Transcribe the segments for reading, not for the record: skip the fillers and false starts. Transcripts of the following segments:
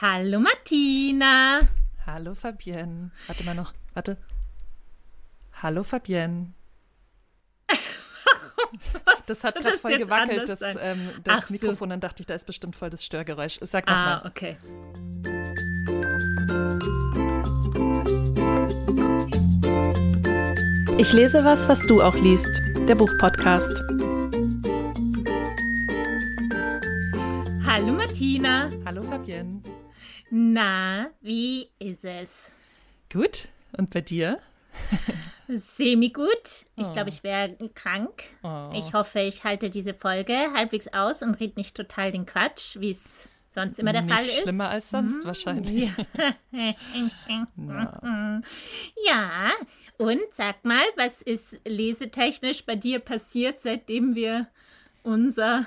Hallo Martina. Hallo Fabienne. Warte mal noch. Warte. Hallo Fabienne. Das hat gerade voll gewackelt, das Mikrofon. Dann dachte ich, da ist bestimmt voll das Störgeräusch. Sag nochmal. Okay. Ich lese was du auch liest. Der Buchpodcast. Hallo Martina. Hallo Fabienne. Na, wie ist es? Gut. Und bei dir? Semi-gut. Ich glaube, ich wäre krank. Ich hoffe, ich halte diese Folge halbwegs aus und rede nicht total den Quatsch, wie es sonst immer der Fall ist. Nicht schlimmer als sonst wahrscheinlich. Ja, und sag mal, was ist lesetechnisch bei dir passiert, seitdem wir unsere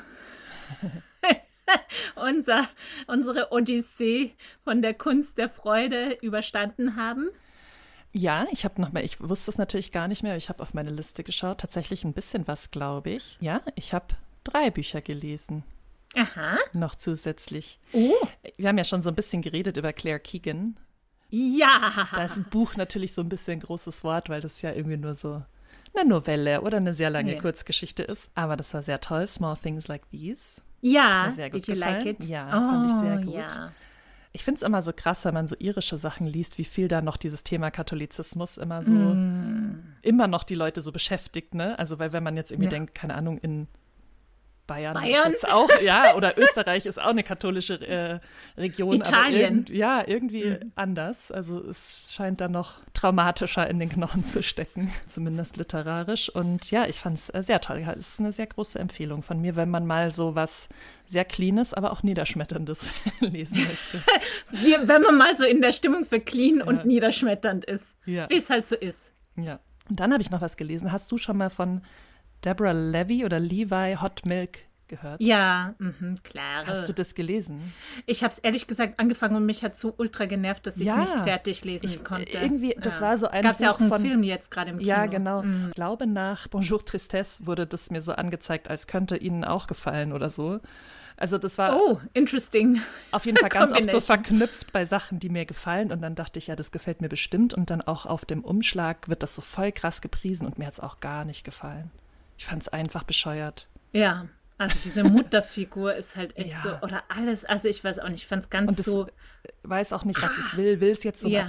Odyssee von der Kunst der Freude überstanden haben? Ja, ich wusste es natürlich gar nicht mehr, aber ich habe auf meine Liste geschaut. Tatsächlich ein bisschen was, glaube ich. Ja, ich habe 3 Bücher gelesen. Aha. Noch zusätzlich. Oh. Wir haben ja schon so ein bisschen geredet über Claire Keegan. Ja. Da ist ein Buch natürlich so ein bisschen ein großes Wort, weil das ja irgendwie nur so eine Novelle oder eine sehr lange Kurzgeschichte ist. Aber das war sehr toll. Small Things Like These. Ja, sehr gut did you gefallen. like it? Ja, fand ich sehr gut. Ja. Ich finde es immer so krass, wenn man so irische Sachen liest, wie viel da noch dieses Thema Katholizismus immer so, immer noch die Leute so beschäftigt, ne? Also, weil wenn man jetzt irgendwie denkt, keine Ahnung, in Bayern ist jetzt auch, ja, oder Österreich ist auch eine katholische Region. Italien. Aber irgendwie anders. Also es scheint da noch traumatischer in den Knochen zu stecken, zumindest literarisch. Und ja, ich fand es sehr toll. Es ist eine sehr große Empfehlung von mir, wenn man mal so was sehr Cleanes, aber auch Niederschmetterndes lesen möchte. Wenn man mal so in der Stimmung für clean und niederschmetternd ist, wie es halt so ist. Ja. Und dann habe ich noch was gelesen. Hast du schon mal von Deborah Levi oder Levi Hot Milk gehört? Ja, klar. Hast du das gelesen? Ich habe es ehrlich gesagt angefangen und mich hat so ultra genervt, dass ich es nicht fertig lesen konnte. Irgendwie, das war so ein Gab es ja auch einen von, Film jetzt gerade im Kino. Ja, genau. Ich glaube, nach Bonjour Tristesse wurde das mir so angezeigt, als könnte Ihnen auch gefallen oder so. Also das war interesting. Auf jeden Fall ganz oft so verknüpft bei Sachen, die mir gefallen. Und dann dachte ich, ja, das gefällt mir bestimmt. Und dann auch auf dem Umschlag wird das so voll krass gepriesen und mir hat es auch gar nicht gefallen. Ich fand es einfach bescheuert. Ja, also diese Mutterfigur ist halt echt so, oder alles, also ich weiß auch nicht, ich fand es ganz und so. Weiß auch nicht, was es will. Will es jetzt so ein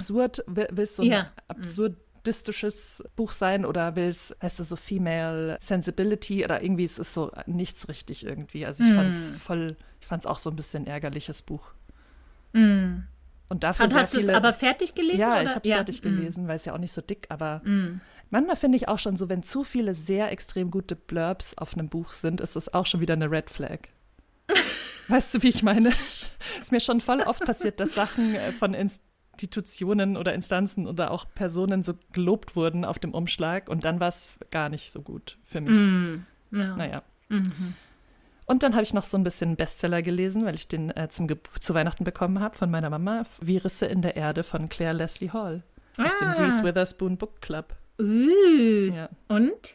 absurdistisches Buch sein oder will es, heißt es so Female Sensibility oder irgendwie ist es so nichts richtig irgendwie. Also ich fand es auch so ein bisschen ärgerliches Buch. Und dafür hast du es aber fertig gelesen? Ja, oder? Ich habe es fertig gelesen, weil es ja auch nicht so dick, aber manchmal finde ich auch schon so, wenn zu viele sehr extrem gute Blurbs auf einem Buch sind, ist das auch schon wieder eine Red Flag. Weißt du, wie ich meine? Es ist mir schon voll oft passiert, dass Sachen von Institutionen oder Instanzen oder auch Personen so gelobt wurden auf dem Umschlag und dann war es gar nicht so gut für mich. Naja. Und dann habe ich noch so ein bisschen einen Bestseller gelesen, weil ich den zu Weihnachten bekommen habe von meiner Mama. Wie Risse in der Erde von Claire Leslie Hall aus dem Reese Witherspoon Book Club. Ja. Und?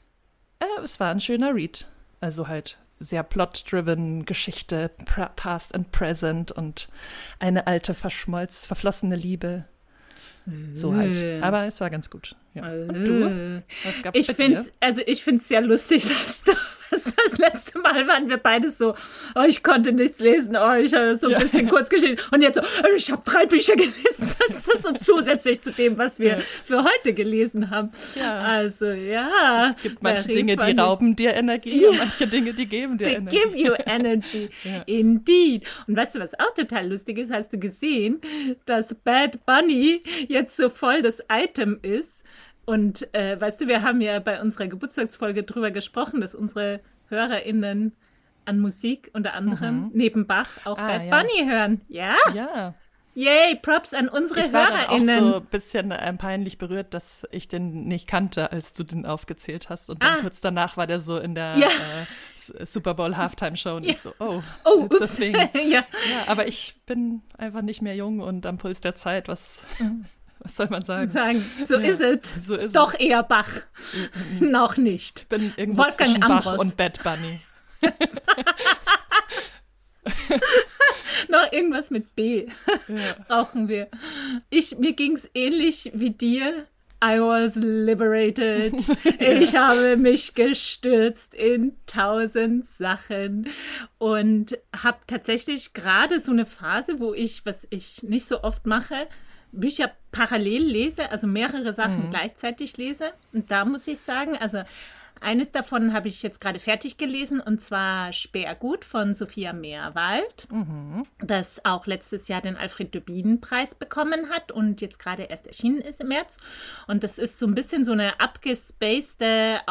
Es war ein schöner Read. Also halt sehr plot-driven Geschichte, Past and Present und eine alte, verflossene Liebe. So halt. Aber es war ganz gut. Ja. Und du? Was gab's bei dir? Ich finde es sehr lustig, dass du das letzte Mal waren wir beide so, ich konnte nichts lesen, ich habe so ein bisschen kurz geschrieben. Und jetzt so, ich habe 3 Bücher gelesen. Das ist so zusätzlich zu dem, was wir für heute gelesen haben. Ja. Also, ja. Es gibt manche Dinge, die rauben dir Energie und manche Dinge, die geben dir Energie. They give you energy. Indeed. Und weißt du, was auch total lustig ist? Hast du gesehen, dass Bad Bunny jetzt so voll das Item ist? Und weißt du, wir haben ja bei unserer Geburtstagsfolge drüber gesprochen, dass unsere HörerInnen an Musik unter anderem neben Bach auch Bad Bunny hören. Ja? Ja. Yay, Props an unsere HörerInnen. Ich war auch so ein bisschen peinlich berührt, dass ich den nicht kannte, als du den aufgezählt hast. Und dann kurz danach war der so in der Super Bowl Halftime Show und ich so, it's a thing. Ja, aber ich bin einfach nicht mehr jung und am Puls der Zeit, was soll man sagen? So ist es. So ist Doch eher Bach. Noch nicht. Ich bin irgendwo Wolfgang zwischen Ambros. Bach und Bad Bunny. Noch irgendwas mit B brauchen wir. Mir ging es ähnlich wie dir. I was liberated. Ich habe mich gestürzt in 1000 Sachen und habe tatsächlich gerade so eine Phase, wo was ich nicht so oft mache, Bücher parallel lese, also mehrere Sachen gleichzeitig lese. Und da muss ich sagen, also eines davon habe ich jetzt gerade fertig gelesen, und zwar Sperrgut von Sophia Meerwald, das auch letztes Jahr den Alfred-Döblin-Preis bekommen hat und jetzt gerade erst erschienen ist im März. Und das ist so ein bisschen so eine abgespacede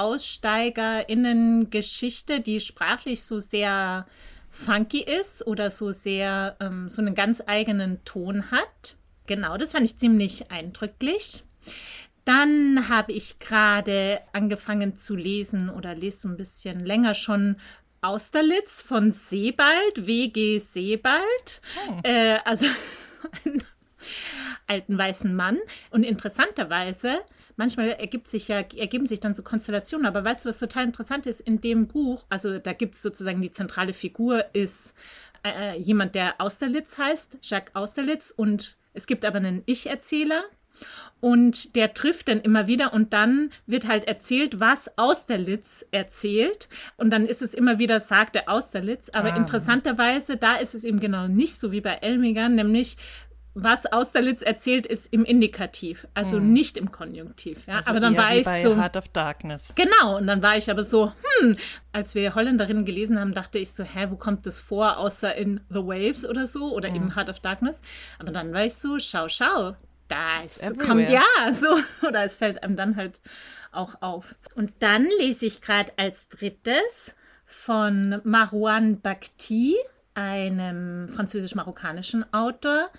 AussteigerInnen-Geschichte, die sprachlich so sehr funky ist oder so sehr so einen ganz eigenen Ton hat. Genau, das fand ich ziemlich eindrücklich. Dann habe ich gerade angefangen zu lesen oder lese so ein bisschen länger schon Austerlitz von Sebald, W.G. Sebald. Also einen alten weißen Mann. Und interessanterweise, manchmal ergeben sich dann so Konstellationen, aber weißt du, was total interessant ist in dem Buch? Also da gibt es sozusagen die zentrale Figur ist jemand, der Austerlitz heißt, Jacques Austerlitz, und es gibt aber einen Ich-Erzähler. Und der trifft dann immer wieder und dann wird halt erzählt, was Austerlitz erzählt. Und dann ist es immer wieder, sagt der Austerlitz. Aber interessanterweise, da ist es eben genau nicht so wie bei Elmiger, nämlich was Austerlitz erzählt, ist im Indikativ, also nicht im Konjunktiv. Ja? Also aber dann war ich bei so. Heart of Darkness. Genau, und dann war ich aber so, als wir Holländerinnen gelesen haben, dachte ich so, wo kommt das vor, außer in The Waves oder so oder eben Heart of Darkness. Aber dann war ich so, schau. Kommt oder es fällt einem dann halt auch auf. Und dann lese ich gerade als drittes von Marouane Bakhti, einem französisch-marokkanischen Autor,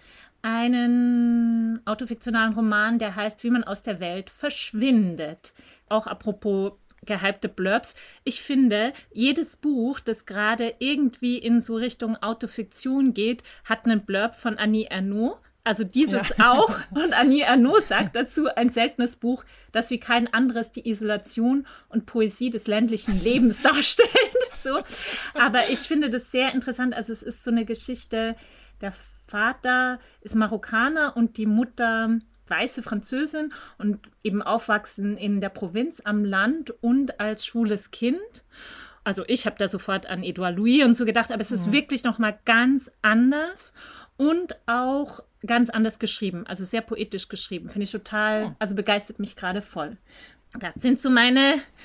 einen autofiktionalen Roman, der heißt Wie man aus der Welt verschwindet. Auch apropos gehypte Blurbs. Ich finde, jedes Buch, das gerade irgendwie in so Richtung Autofiktion geht, hat einen Blurb von Annie Ernaux. Also dieses auch. Und Annie Ernaux sagt dazu, ein seltenes Buch, das wie kein anderes die Isolation und Poesie des ländlichen Lebens darstellt. So. Aber ich finde das sehr interessant. Also es ist so eine Geschichte, der Vater ist Marokkaner und die Mutter weiße Französin und eben aufwachsen in der Provinz am Land und als schwules Kind. Also ich habe da sofort an Edouard Louis und so gedacht, aber es ist wirklich nochmal ganz anders. Und auch ganz anders geschrieben, also sehr poetisch geschrieben. Finde ich total, also begeistert mich gerade voll. Das sind so mein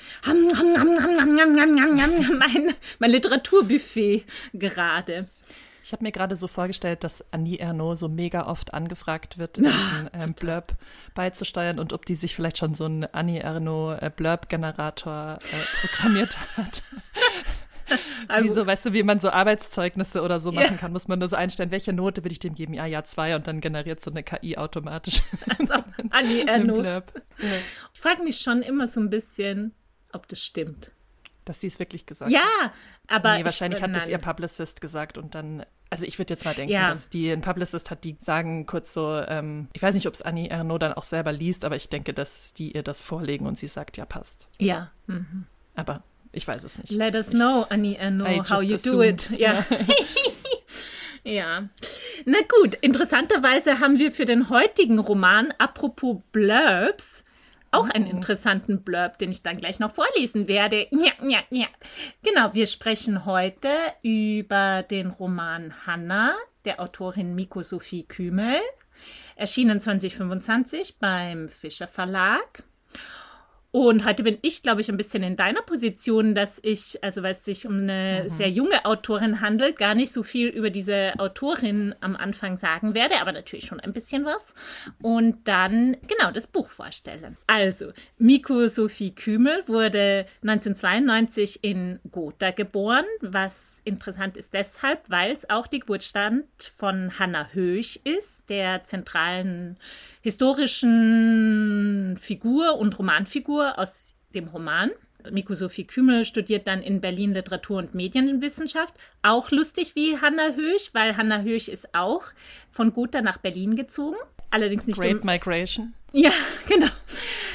Literaturbuffet gerade. Ich habe mir gerade so vorgestellt, dass Annie Ernaux so mega oft angefragt wird, einen Blurb beizusteuern und ob die sich vielleicht schon so einen Annie Ernaux Blurb-Generator programmiert hat. Wie so, weißt du, wie man so Arbeitszeugnisse oder so machen kann, muss man nur so einstellen, welche Note würde ich dem geben? Ja, 2 und dann generiert so eine KI automatisch. Also, Annie Ernaux. Ich frage mich schon immer so ein bisschen, ob das stimmt. Dass die es wirklich gesagt hat. Ja, aber wahrscheinlich hat das ihr Publicist gesagt und dann, also ich würde jetzt mal denken, dass die einen Publicist hat, die sagen kurz so, ich weiß nicht, ob es Annie Ernaux dann auch selber liest, aber ich denke, dass die ihr das vorlegen und sie sagt, ja, passt. Ja. Aber ich weiß es nicht. Let us know, Annie Ernaux, how you do it. Ja. Ja. Na gut, interessanterweise haben wir für den heutigen Roman, apropos Blurbs, auch einen interessanten Blurb, den ich dann gleich noch vorlesen werde. Ja. Genau, wir sprechen heute über den Roman Hannah der Autorin Miko Sophie Kümel, erschienen 2025 beim Fischer Verlag. Und heute bin ich, glaube ich, ein bisschen in deiner Position, dass ich, also weil es sich um eine sehr junge Autorin handelt, gar nicht so viel über diese Autorin am Anfang sagen werde, aber natürlich schon ein bisschen was. Und dann genau das Buch vorstellen. Also, Miko Sophie Kümel wurde 1992 in Gotha geboren, was interessant ist deshalb, weil es auch die Geburtsstadt von Hannah Höch ist, der zentralen historischen Figur und Romanfigur aus dem Roman. Miko Sophie Kümel studiert dann in Berlin Literatur- und Medienwissenschaft. Auch lustig wie Hannah Höch, weil Hannah Höch ist auch von Gotha nach Berlin gezogen. Allerdings nicht Great Migration. Ja, genau.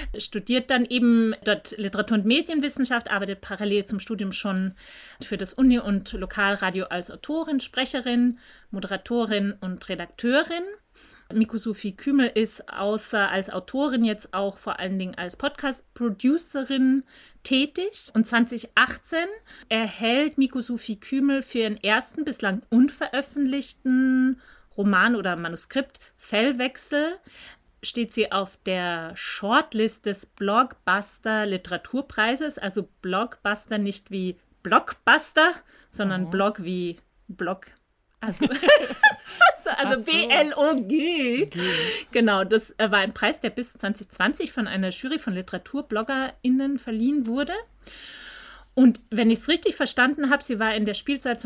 studiert dann eben dort Literatur- und Medienwissenschaft, arbeitet parallel zum Studium schon für das Uni- und Lokalradio als Autorin, Sprecherin, Moderatorin und Redakteurin. Miko-Sophie Kümel ist außer als Autorin jetzt auch vor allen Dingen als Podcast-Producerin tätig. Und 2018 erhält Miko-Sophie Kümel für ihren ersten bislang unveröffentlichten Roman oder Manuskript Fellwechsel steht sie auf der Shortlist des Blockbuster Literaturpreises. Also Blockbuster nicht wie Blockbuster, sondern Blog wie Blog. Also B-L-O-G. Genau, das war ein Preis, der bis 2020 von einer Jury von LiturbloggerInnen verliehen wurde. Und wenn ich es richtig verstanden habe, sie war in der Spielzeit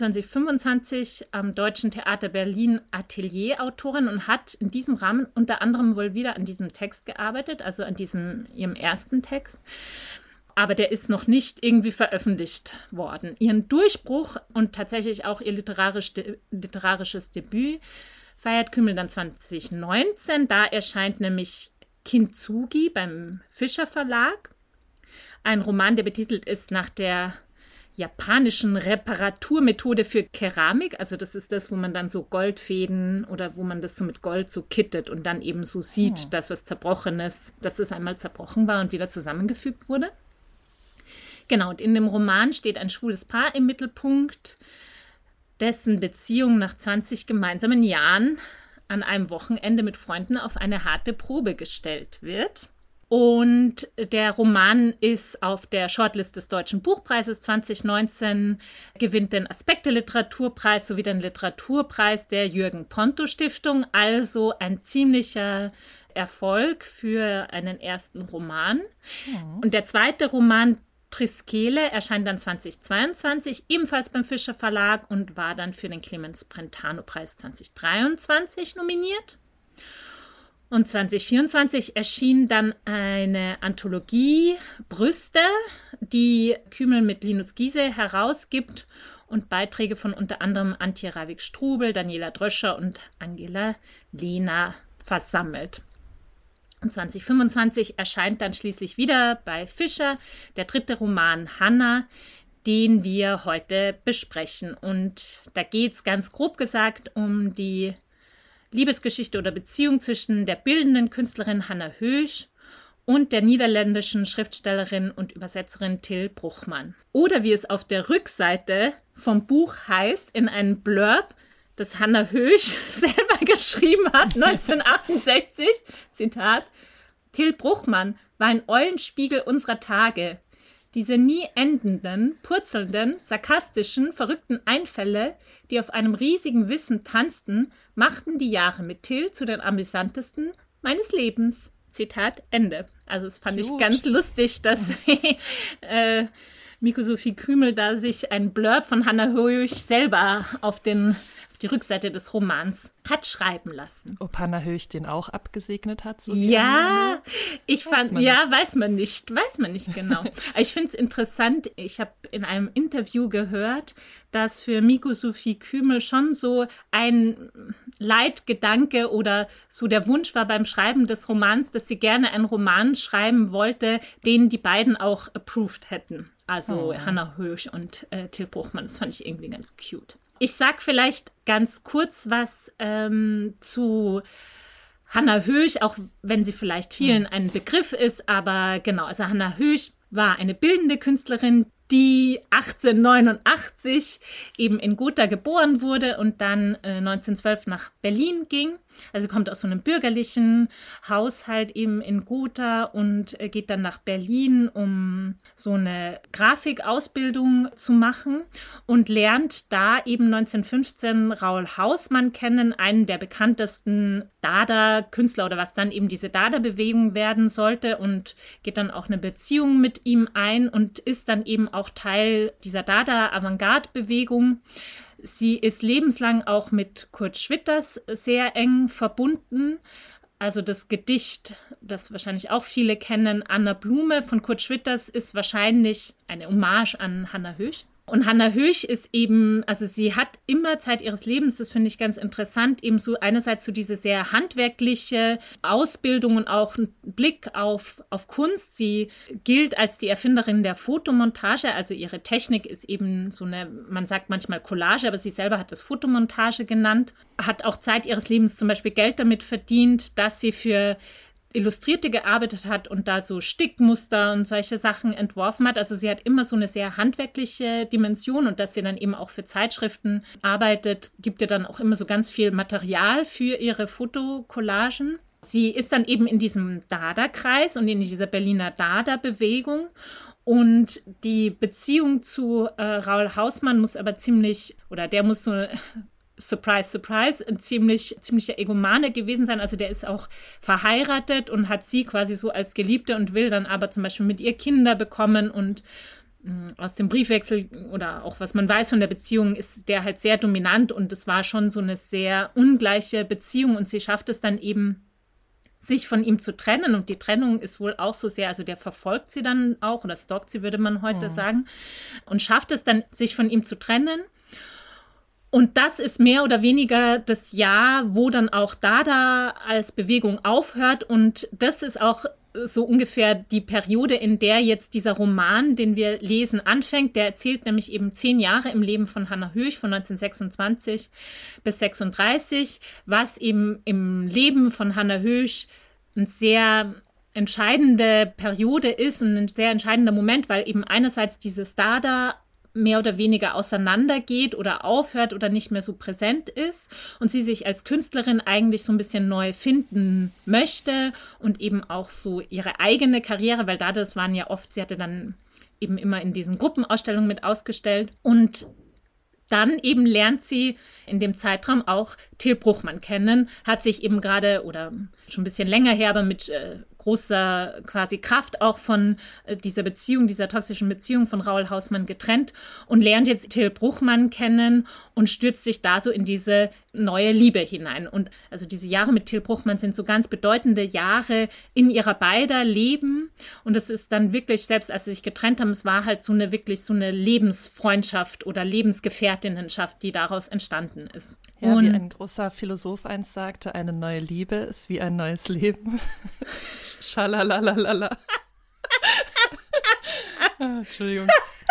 2024/25 am Deutschen Theater Berlin Atelierautorin und hat in diesem Rahmen unter anderem wohl wieder an diesem Text gearbeitet, also an ihrem ersten Text. Aber der ist noch nicht irgendwie veröffentlicht worden. Ihren Durchbruch und tatsächlich auch ihr literarisches Debüt feiert Kümel dann 2019. Da erscheint nämlich Kintsugi beim Fischer Verlag. Ein Roman, der betitelt ist nach der japanischen Reparaturmethode für Keramik. Also das ist das, wo man dann so Goldfäden oder wo man das so mit Gold so kittet und dann eben so sieht, dass was Zerbrochenes, dass es einmal zerbrochen war und wieder zusammengefügt wurde. Genau, und in dem Roman steht ein schwules Paar im Mittelpunkt, dessen Beziehung nach 20 gemeinsamen Jahren an einem Wochenende mit Freunden auf eine harte Probe gestellt wird. Und der Roman ist auf der Shortlist des Deutschen Buchpreises 2019, gewinnt den Aspekte-Literaturpreis sowie den Literaturpreis der Jürgen-Ponto-Stiftung, also ein ziemlicher Erfolg für einen ersten Roman. Und der zweite Roman, Triskele, erscheint dann 2022, ebenfalls beim Fischer Verlag und war dann für den Clemens Brentano-Preis 2023 nominiert. Und 2024 erschien dann eine Anthologie Brüste, die Kümel mit Linus Giese herausgibt und Beiträge von unter anderem Antje Ravik-Strubel, Daniela Dröscher und Angela Lehner versammelt. Und 2025 erscheint dann schließlich wieder bei Fischer der dritte Roman Hanna, den wir heute besprechen. Und da geht es ganz grob gesagt um die Liebesgeschichte oder Beziehung zwischen der bildenden Künstlerin Hannah Höch und der niederländischen Schriftstellerin und Übersetzerin Till Bruchmann. Oder wie es auf der Rückseite vom Buch heißt, in einem Blurb, das Hannah Höch selber geschrieben hat, 1968, Zitat, Till Bruchmann war ein Eulenspiegel unserer Tage. Diese nie endenden, purzelnden, sarkastischen, verrückten Einfälle, die auf einem riesigen Wissen tanzten, machten die Jahre mit Till zu den amüsantesten meines Lebens. Zitat Ende. Also das fand ich ganz lustig, dass Miko-Sophie Kümel da sich ein Blurb von Hannah Höch selber auf die Rückseite des Romans hat schreiben lassen. Ob Hannah Höch den auch abgesegnet hat? So ja, weiß man nicht genau. Ich finde es interessant, ich habe in einem Interview gehört, dass für Miko-Sophie Kümel schon so ein Leitgedanke oder so der Wunsch war beim Schreiben des Romans, dass sie gerne einen Roman schreiben wollte, den die beiden auch approved hätten. Also Hannah Höch und Till Bruchmann, das fand ich irgendwie ganz cute. Ich sag vielleicht ganz kurz was zu Hannah Höch, auch wenn sie vielleicht vielen ein Begriff ist, aber genau, also Hannah Höch war eine bildende Künstlerin, die 1889 eben in Gotha geboren wurde und dann 1912 nach Berlin ging. Also kommt aus so einem bürgerlichen Haushalt eben in Gotha und geht dann nach Berlin, um so eine Grafikausbildung zu machen und lernt da eben 1915 Raoul Hausmann kennen, einen der bekanntesten Dada-Künstler oder was dann eben diese Dada-Bewegung werden sollte und geht dann auch eine Beziehung mit ihm ein und ist dann eben auch Teil dieser Dada-Avantgarde-Bewegung. Sie ist lebenslang auch mit Kurt Schwitters sehr eng verbunden. Also das Gedicht, das wahrscheinlich auch viele kennen, Anna Blume von Kurt Schwitters, ist wahrscheinlich eine Hommage an Hannah Höch. Und Hannah Höch ist eben, also sie hat immer Zeit ihres Lebens, das finde ich ganz interessant, eben so einerseits so diese sehr handwerkliche Ausbildung und auch ein Blick auf Kunst. Sie gilt als die Erfinderin der Fotomontage, also ihre Technik ist eben so eine, man sagt manchmal Collage, aber sie selber hat das Fotomontage genannt, hat auch Zeit ihres Lebens zum Beispiel Geld damit verdient, dass sie für Illustrierte gearbeitet hat und da so Stickmuster und solche Sachen entworfen hat. Also sie hat immer so eine sehr handwerkliche Dimension und dass sie dann eben auch für Zeitschriften arbeitet, gibt ihr dann auch immer so ganz viel Material für ihre Fotocollagen. Sie ist dann eben in diesem Dada-Kreis und in dieser Berliner Dada-Bewegung. Und die Beziehung zu Raoul Hausmann muss aber der muss so Surprise, surprise, ein ziemlicher Egomane gewesen sein. Also der ist auch verheiratet und hat sie quasi so als Geliebte und will dann aber zum Beispiel mit ihr Kinder bekommen und aus dem Briefwechsel oder auch was man weiß von der Beziehung ist der halt sehr dominant und es war schon so eine sehr ungleiche Beziehung und sie schafft es dann eben, sich von ihm zu trennen und die Trennung ist wohl auch so sehr, also der verfolgt sie dann auch oder stalkt sie, würde man heute sagen, und schafft es dann, sich von ihm zu trennen. Und das ist mehr oder weniger das Jahr, wo dann auch Dada als Bewegung aufhört. Und das ist auch so ungefähr die Periode, in der jetzt dieser Roman, den wir lesen, anfängt. Der erzählt nämlich eben 10 Jahre im Leben von Hannah Höch von 1926 bis 36, was eben im Leben von Hannah Höch eine sehr entscheidende Periode ist und ein sehr entscheidender Moment, weil eben einerseits dieses Dada mehr oder weniger auseinandergeht oder aufhört oder nicht mehr so präsent ist und sie sich als Künstlerin eigentlich so ein bisschen neu finden möchte und eben auch so ihre eigene Karriere, weil das waren ja oft, sie hatte dann eben immer in diesen Gruppenausstellungen mit ausgestellt und dann eben lernt sie in dem Zeitraum auch Till Bruchmann kennen, hat sich eben gerade oder schon ein bisschen länger her, aber mit großer quasi Kraft auch von dieser toxischen Beziehung von Raoul Hausmann getrennt und lernt jetzt Till Bruchmann kennen und stürzt sich da so in diese neue Liebe hinein. Und also diese Jahre mit Till Bruchmann sind so ganz bedeutende Jahre in ihrer beider Leben. Und es ist dann wirklich, selbst als sie sich getrennt haben, es war halt wirklich so eine Lebensfreundschaft oder Lebensgefährtinnenschaft, die daraus entstanden ist. Ja, wie ein großer Philosoph einst sagte, eine neue Liebe ist wie ein neues Leben. Schalalalala. Entschuldigung.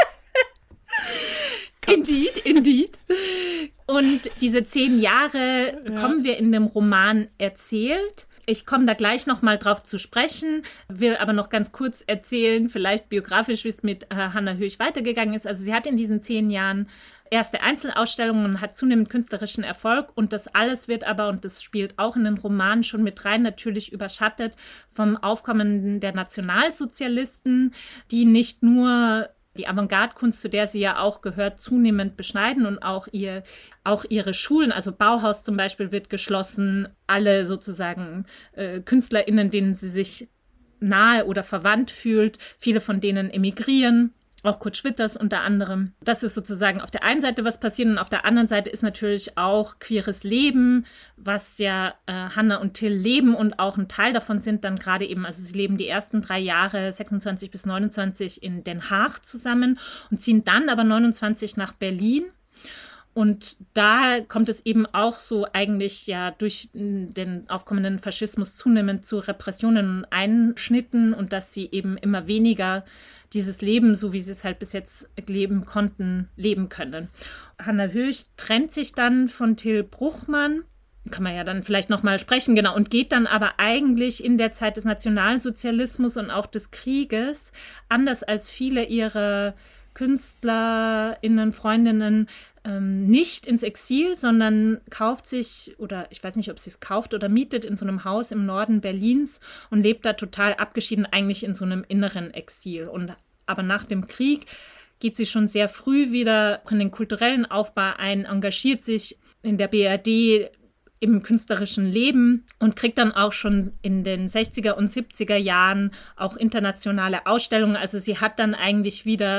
Indeed. Und diese 10 Jahre bekommen wir in dem Roman erzählt. Ich komme da gleich noch mal drauf zu sprechen, will aber noch ganz kurz erzählen, vielleicht biografisch, wie es mit Hannah Höch weitergegangen ist. Also sie hat in diesen 10 Jahren erste Einzelausstellungen und hat zunehmend künstlerischen Erfolg und das alles wird aber, und das spielt auch in den Roman schon mit rein, natürlich überschattet vom Aufkommen der Nationalsozialisten, die nicht nur die Avantgarde-Kunst, zu der sie ja auch gehört, zunehmend beschneiden und auch ihre Schulen, also Bauhaus zum Beispiel wird geschlossen, alle sozusagen KünstlerInnen, denen sie sich nahe oder verwandt fühlt, viele von denen emigrieren. Auch Kurt Schwitters unter anderem. Das ist sozusagen auf der einen Seite was passiert und auf der anderen Seite ist natürlich auch queeres Leben, was ja Hannah und Till leben und auch ein Teil davon sind dann gerade eben, also sie leben die ersten 3 Jahre, 26 bis 29 in Den Haag zusammen und ziehen dann aber 29 nach Berlin. Und da kommt es eben auch so eigentlich ja durch den aufkommenden Faschismus zunehmend zu Repressionen und Einschnitten und dass sie eben immer weniger dieses Leben, so wie sie es halt bis jetzt leben konnten, leben können. Hannah Höch trennt sich dann von Till Bruchmann, kann man ja dann vielleicht nochmal sprechen, genau, und geht dann aber eigentlich in der Zeit des Nationalsozialismus und auch des Krieges, anders als viele ihrer KünstlerInnen, Freundinnen, nicht ins Exil, sondern kauft sich, oder ich weiß nicht, ob sie es kauft oder mietet, in so einem Haus im Norden Berlins und lebt da total abgeschieden, eigentlich in so einem inneren Exil. Aber nach dem Krieg geht sie schon sehr früh wieder in den kulturellen Aufbau ein, engagiert sich in der BRD im künstlerischen Leben und kriegt dann auch schon in den 60er und 70er Jahren auch internationale Ausstellungen. Also sie hat dann eigentlich wieder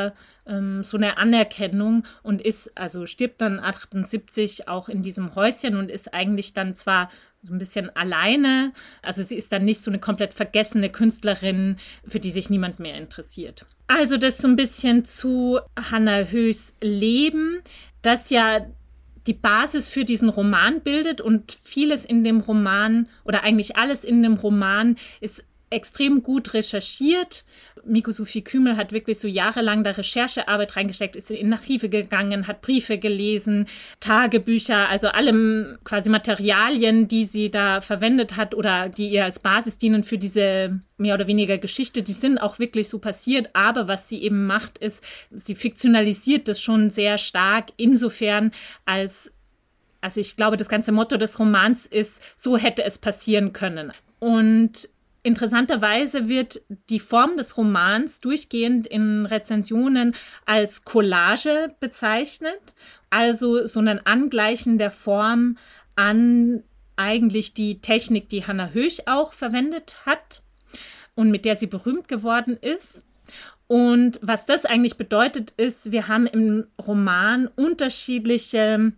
so eine Anerkennung und stirbt dann 78 auch in diesem Häuschen und ist eigentlich dann zwar so ein bisschen alleine, also sie ist dann nicht so eine komplett vergessene Künstlerin, für die sich niemand mehr interessiert. Also das so ein bisschen zu Hannah Höchs Leben, das ja die Basis für diesen Roman bildet und vieles in dem Roman oder eigentlich alles in dem Roman ist extrem gut recherchiert. Miko-Sophie Kümel hat wirklich so jahrelang da Recherchearbeit reingesteckt, ist in Archive gegangen, hat Briefe gelesen, Tagebücher, also alle quasi Materialien, die sie da verwendet hat oder die ihr als Basis dienen für diese mehr oder weniger Geschichte, die sind auch wirklich so passiert. Aber was sie eben macht, ist, sie fiktionalisiert das schon sehr stark insofern also ich glaube, das ganze Motto des Romans ist, so hätte es passieren können. Und interessanterweise wird die Form des Romans durchgehend in Rezensionen als Collage bezeichnet, also so ein Angleichen der Form an eigentlich die Technik, die Hannah Höch auch verwendet hat und mit der sie berühmt geworden ist. Und was das eigentlich bedeutet ist, wir haben im Roman unterschiedliche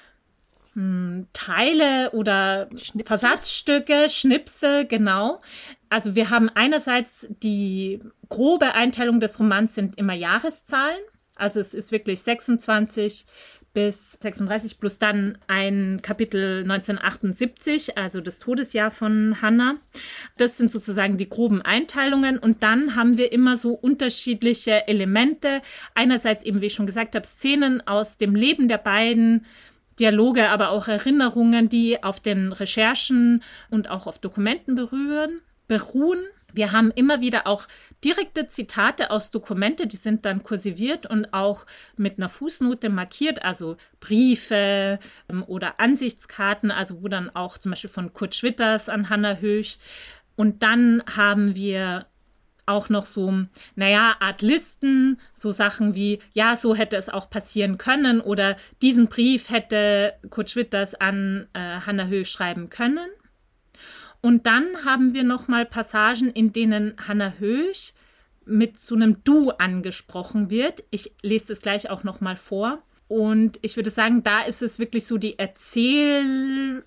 Teile oder Schnipsel. Versatzstücke, Schnipsel, genau. Also wir haben einerseits die grobe Einteilung des Romans sind immer Jahreszahlen. Also es ist wirklich 26 bis 36 plus dann ein Kapitel 1978, also das Todesjahr von Hannah. Das sind sozusagen die groben Einteilungen und dann haben wir immer so unterschiedliche Elemente. Einerseits eben, wie ich schon gesagt habe, Szenen aus dem Leben der beiden, Dialoge, aber auch Erinnerungen, die auf den Recherchen und auch auf Dokumenten beruhen. Wir haben immer wieder auch direkte Zitate aus Dokumente, die sind dann kursiviert und auch mit einer Fußnote markiert, also Briefe oder Ansichtskarten, also wo dann auch zum Beispiel von Kurt Schwitters an Hannah Höch. Und dann haben wir auch noch so, Art Listen, so Sachen wie, ja, so hätte es auch passieren können oder diesen Brief hätte Kurt Schwitters an Hannah Höch schreiben können. Und dann haben wir nochmal Passagen, in denen Hannah Höch mit so einem Du angesprochen wird. Ich lese das gleich auch nochmal vor. Und ich würde sagen, da ist es wirklich so die Erzählfigur,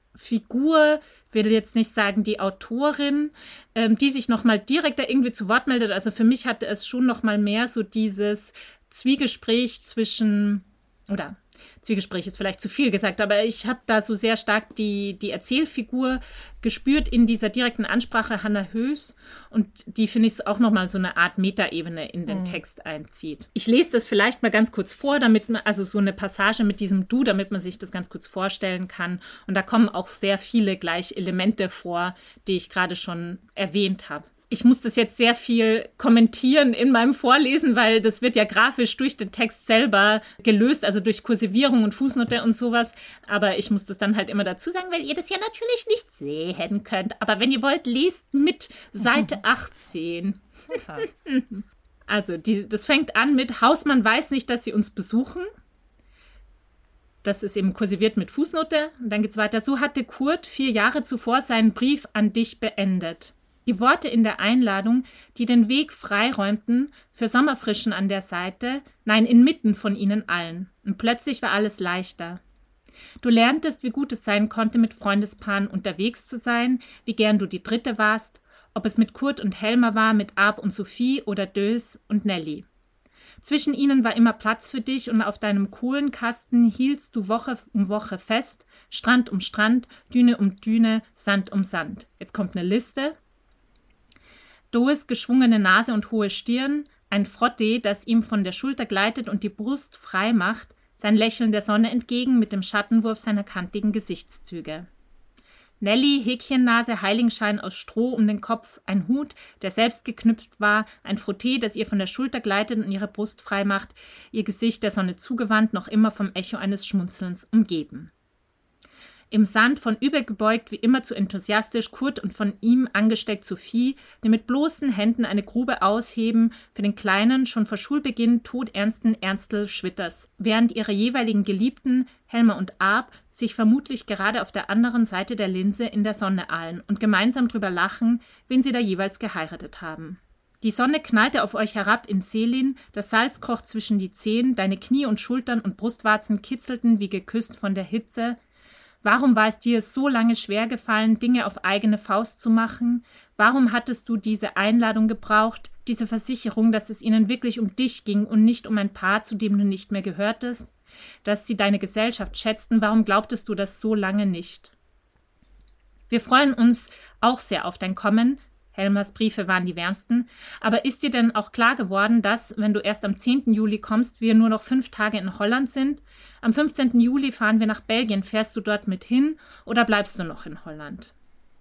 will jetzt nicht sagen die Autorin, die sich nochmal direkt da irgendwie zu Wort meldet. Also für mich hatte es schon nochmal mehr so dieses Zwiegespräch Zwiegespräch ist vielleicht zu viel gesagt, aber ich habe da so sehr stark die Erzählfigur gespürt in dieser direkten Ansprache Hannah Höchs und die, finde ich, auch nochmal so eine Art Metaebene in den Text einzieht. Ich lese das vielleicht mal ganz kurz vor, damit man, also so eine Passage mit diesem Du, damit man sich das ganz kurz vorstellen kann. Und da kommen auch sehr viele gleich Elemente vor, die ich gerade schon erwähnt habe. Ich muss das jetzt sehr viel kommentieren in meinem Vorlesen, weil das wird ja grafisch durch den Text selber gelöst, also durch Kursivierung und Fußnote und sowas. Aber ich muss das dann halt immer dazu sagen, weil ihr das ja natürlich nicht sehen könnt. Aber wenn ihr wollt, lest mit Seite 18. Also das fängt an mit Hausmann weiß nicht, dass sie uns besuchen. Das ist eben kursiviert mit Fußnote. Und dann geht's weiter. So hatte Kurt 4 Jahre zuvor seinen Brief an dich beendet. Die Worte in der Einladung, die den Weg freiräumten für Sommerfrischen an der Seite, nein, inmitten von ihnen allen. Und plötzlich war alles leichter. Du lerntest, wie gut es sein konnte, mit Freundespaaren unterwegs zu sein, wie gern du die Dritte warst, ob es mit Kurt und Helmer war, mit Ab und Sophie oder Dös und Nelly. Zwischen ihnen war immer Platz für dich und auf deinem Kohlenkasten hieltst du Woche um Woche fest, Strand um Strand, Düne um Düne, Sand um Sand. Jetzt kommt eine Liste. Does geschwungene Nase und hohe Stirn, ein Frottee, das ihm von der Schulter gleitet und die Brust frei macht, sein Lächeln der Sonne entgegen mit dem Schattenwurf seiner kantigen Gesichtszüge. Nelly, Häkchennase, Heiligenschein aus Stroh um den Kopf, ein Hut, der selbst geknüpft war, ein Frottee, das ihr von der Schulter gleitet und ihre Brust frei macht, ihr Gesicht der Sonne zugewandt, noch immer vom Echo eines Schmunzelns umgeben. Im Sand von übergebeugt wie immer zu enthusiastisch Kurt und von ihm angesteckt Sophie, die mit bloßen Händen eine Grube ausheben für den kleinen, schon vor Schulbeginn todernsten Ernstl Schwitters, während ihre jeweiligen Geliebten, Helmer und Ab, sich vermutlich gerade auf der anderen Seite der Linse in der Sonne ahlen und gemeinsam drüber lachen, wen sie da jeweils geheiratet haben. Die Sonne knallte auf euch herab in Selin, das Salz kroch zwischen die Zehen, deine Knie und Schultern und Brustwarzen kitzelten wie geküsst von der Hitze. Warum war es dir so lange schwer gefallen, Dinge auf eigene Faust zu machen? Warum hattest du diese Einladung gebraucht, diese Versicherung, dass es ihnen wirklich um dich ging und nicht um ein Paar, zu dem du nicht mehr gehörtest? Dass sie deine Gesellschaft schätzten, warum glaubtest du das so lange nicht? Wir freuen uns auch sehr auf dein Kommen. Helmers Briefe waren die wärmsten. Aber ist dir denn auch klar geworden, dass, wenn du erst am 10. Juli kommst, wir nur noch 5 Tage in Holland sind? Am 15. Juli fahren wir nach Belgien. Fährst du dort mit hin oder bleibst du noch in Holland?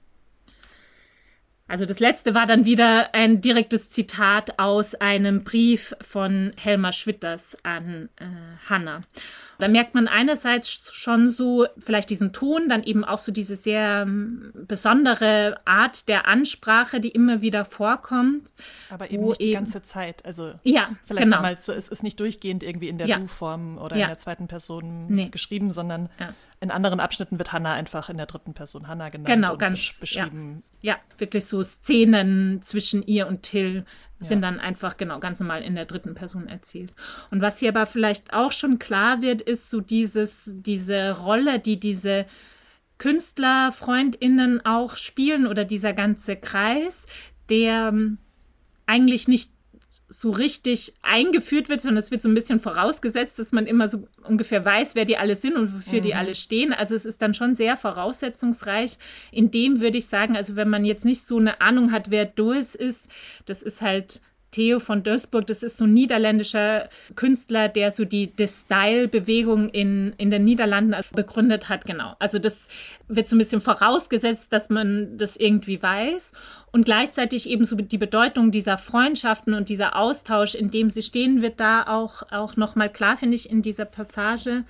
Also das letzte war dann wieder ein direktes Zitat aus einem Brief von Helmer Schwitters an Hannah. Da merkt man einerseits schon so vielleicht diesen Ton, dann eben auch so diese sehr besondere Art der Ansprache, die immer wieder vorkommt. Aber eben nicht die ganze Zeit. Also ja, vielleicht genau. mal so, es ist nicht durchgehend irgendwie in der Du-Form oder in der zweiten Person geschrieben, sondern in anderen Abschnitten wird Hannah einfach in der dritten Person Hannah genannt und ganz beschrieben. Ja, wirklich so Szenen zwischen ihr und Till sind dann einfach ganz normal in der dritten Person erzählt. Und was hier aber vielleicht auch schon klar wird, ist so diese Rolle, die diese KünstlerfreundInnen auch spielen oder dieser ganze Kreis, der eigentlich nicht so richtig eingeführt wird, sondern es wird so ein bisschen vorausgesetzt, dass man immer so ungefähr weiß, wer die alle sind und wofür die alle stehen. Also es ist dann schon sehr voraussetzungsreich. In dem würde ich sagen, also wenn man jetzt nicht so eine Ahnung hat, wer Doris ist, das ist halt Theo von Doesburg, das ist so ein niederländischer Künstler, der so die Style-Bewegung in den Niederlanden begründet hat, genau. Also das wird so ein bisschen vorausgesetzt, dass man das irgendwie weiß und gleichzeitig eben so die Bedeutung dieser Freundschaften und dieser Austausch, in dem sie stehen, wird da auch nochmal klar, finde ich, in dieser Passage.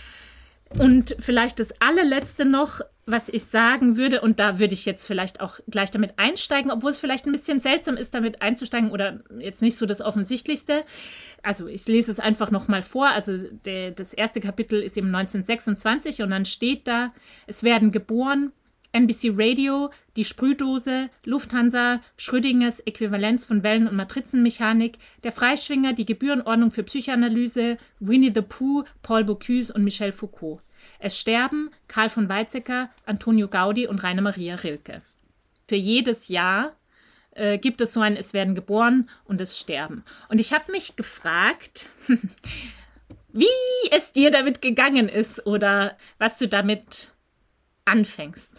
Und vielleicht das allerletzte noch, was ich sagen würde, und da würde ich jetzt vielleicht auch gleich damit einsteigen, obwohl es vielleicht ein bisschen seltsam ist, damit einzusteigen oder jetzt nicht so das Offensichtlichste. Also ich lese es einfach nochmal vor. Also das erste Kapitel ist eben 1926 und dann steht da, es werden geboren NBC Radio, die Sprühdose, Lufthansa, Schrödingers Äquivalenz von Wellen- und Matrizenmechanik, der Freischwinger, die Gebührenordnung für Psychoanalyse, Winnie the Pooh, Paul Bocuse und Michel Foucault. Es sterben Karl von Weizsäcker, Antonio Gaudi und Rainer Maria Rilke. Für jedes Jahr gibt es so ein Es werden geboren und es sterben. Und ich habe mich gefragt, wie es dir damit gegangen ist oder was du damit anfängst.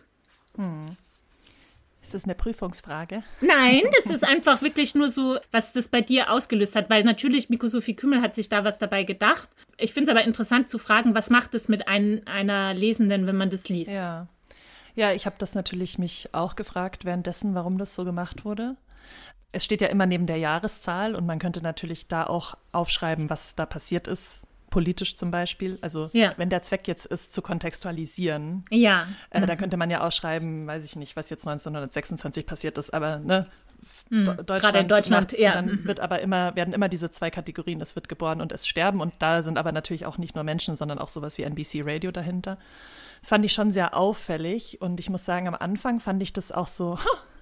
Ist das eine Prüfungsfrage? Nein, das ist einfach wirklich nur so, was das bei dir ausgelöst hat, weil natürlich Miko-Sophie Kümmel hat sich da was dabei gedacht. Ich finde es aber interessant zu fragen, was macht es mit einer Lesenden, wenn man das liest? Ja, ich habe das natürlich mich auch gefragt währenddessen, warum das so gemacht wurde. Es steht ja immer neben der Jahreszahl und man könnte natürlich da auch aufschreiben, was da passiert ist. Politisch zum Beispiel, also wenn der Zweck jetzt ist, zu kontextualisieren, dann könnte man ja ausschreiben, weiß ich nicht, was jetzt 1926 passiert ist, aber gerade in Deutschland, dann werden immer diese zwei Kategorien, es wird geboren und es sterben und da sind aber natürlich auch nicht nur Menschen, sondern auch sowas wie NBC Radio dahinter. Das fand ich schon sehr auffällig und ich muss sagen, am Anfang fand ich das auch so,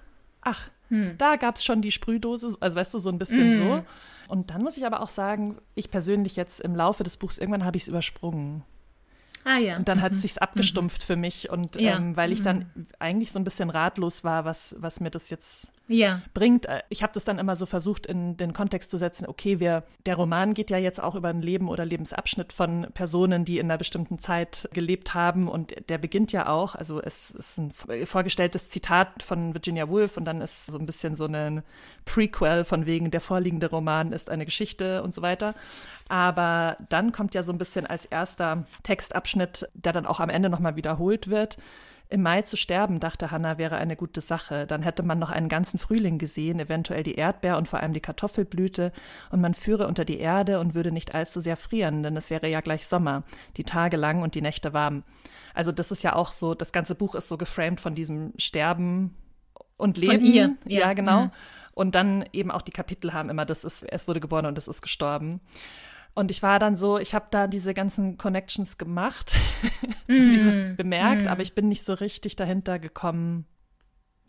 da gab es schon die Sprühdose, also weißt du, so ein bisschen so. Und dann muss ich aber auch sagen, ich persönlich jetzt im Laufe des Buchs, irgendwann habe ich es übersprungen. Und dann hat es sich abgestumpft für mich und weil ich dann eigentlich so ein bisschen ratlos war, was mir das jetzt bringt. Ich habe das dann immer so versucht, in den Kontext zu setzen, okay, der Roman geht ja jetzt auch über ein Leben oder Lebensabschnitt von Personen, die in einer bestimmten Zeit gelebt haben und der beginnt ja auch, also es ist ein vorgestelltes Zitat von Virginia Woolf und dann ist so ein bisschen so ein Prequel von wegen, der vorliegende Roman ist eine Geschichte und so weiter. Aber dann kommt ja so ein bisschen als erster Textabschnitt, der dann auch am Ende nochmal wiederholt wird. Im Mai zu sterben, dachte Hannah, wäre eine gute Sache. Dann hätte man noch einen ganzen Frühling gesehen, eventuell die Erdbeer und vor allem die Kartoffelblüte. Und man führe unter die Erde und würde nicht allzu sehr frieren, denn es wäre ja gleich Sommer. Die Tage lang und die Nächte warm. Also das ist ja auch so, das ganze Buch ist so geframed von diesem Sterben und Leben. Von ihr. Ja, genau. Und dann eben auch die Kapitel haben immer, es wurde geboren und es ist gestorben. Und ich war dann so, ich habe da diese ganzen Connections gemacht, dieses bemerkt, aber ich bin nicht so richtig dahinter gekommen,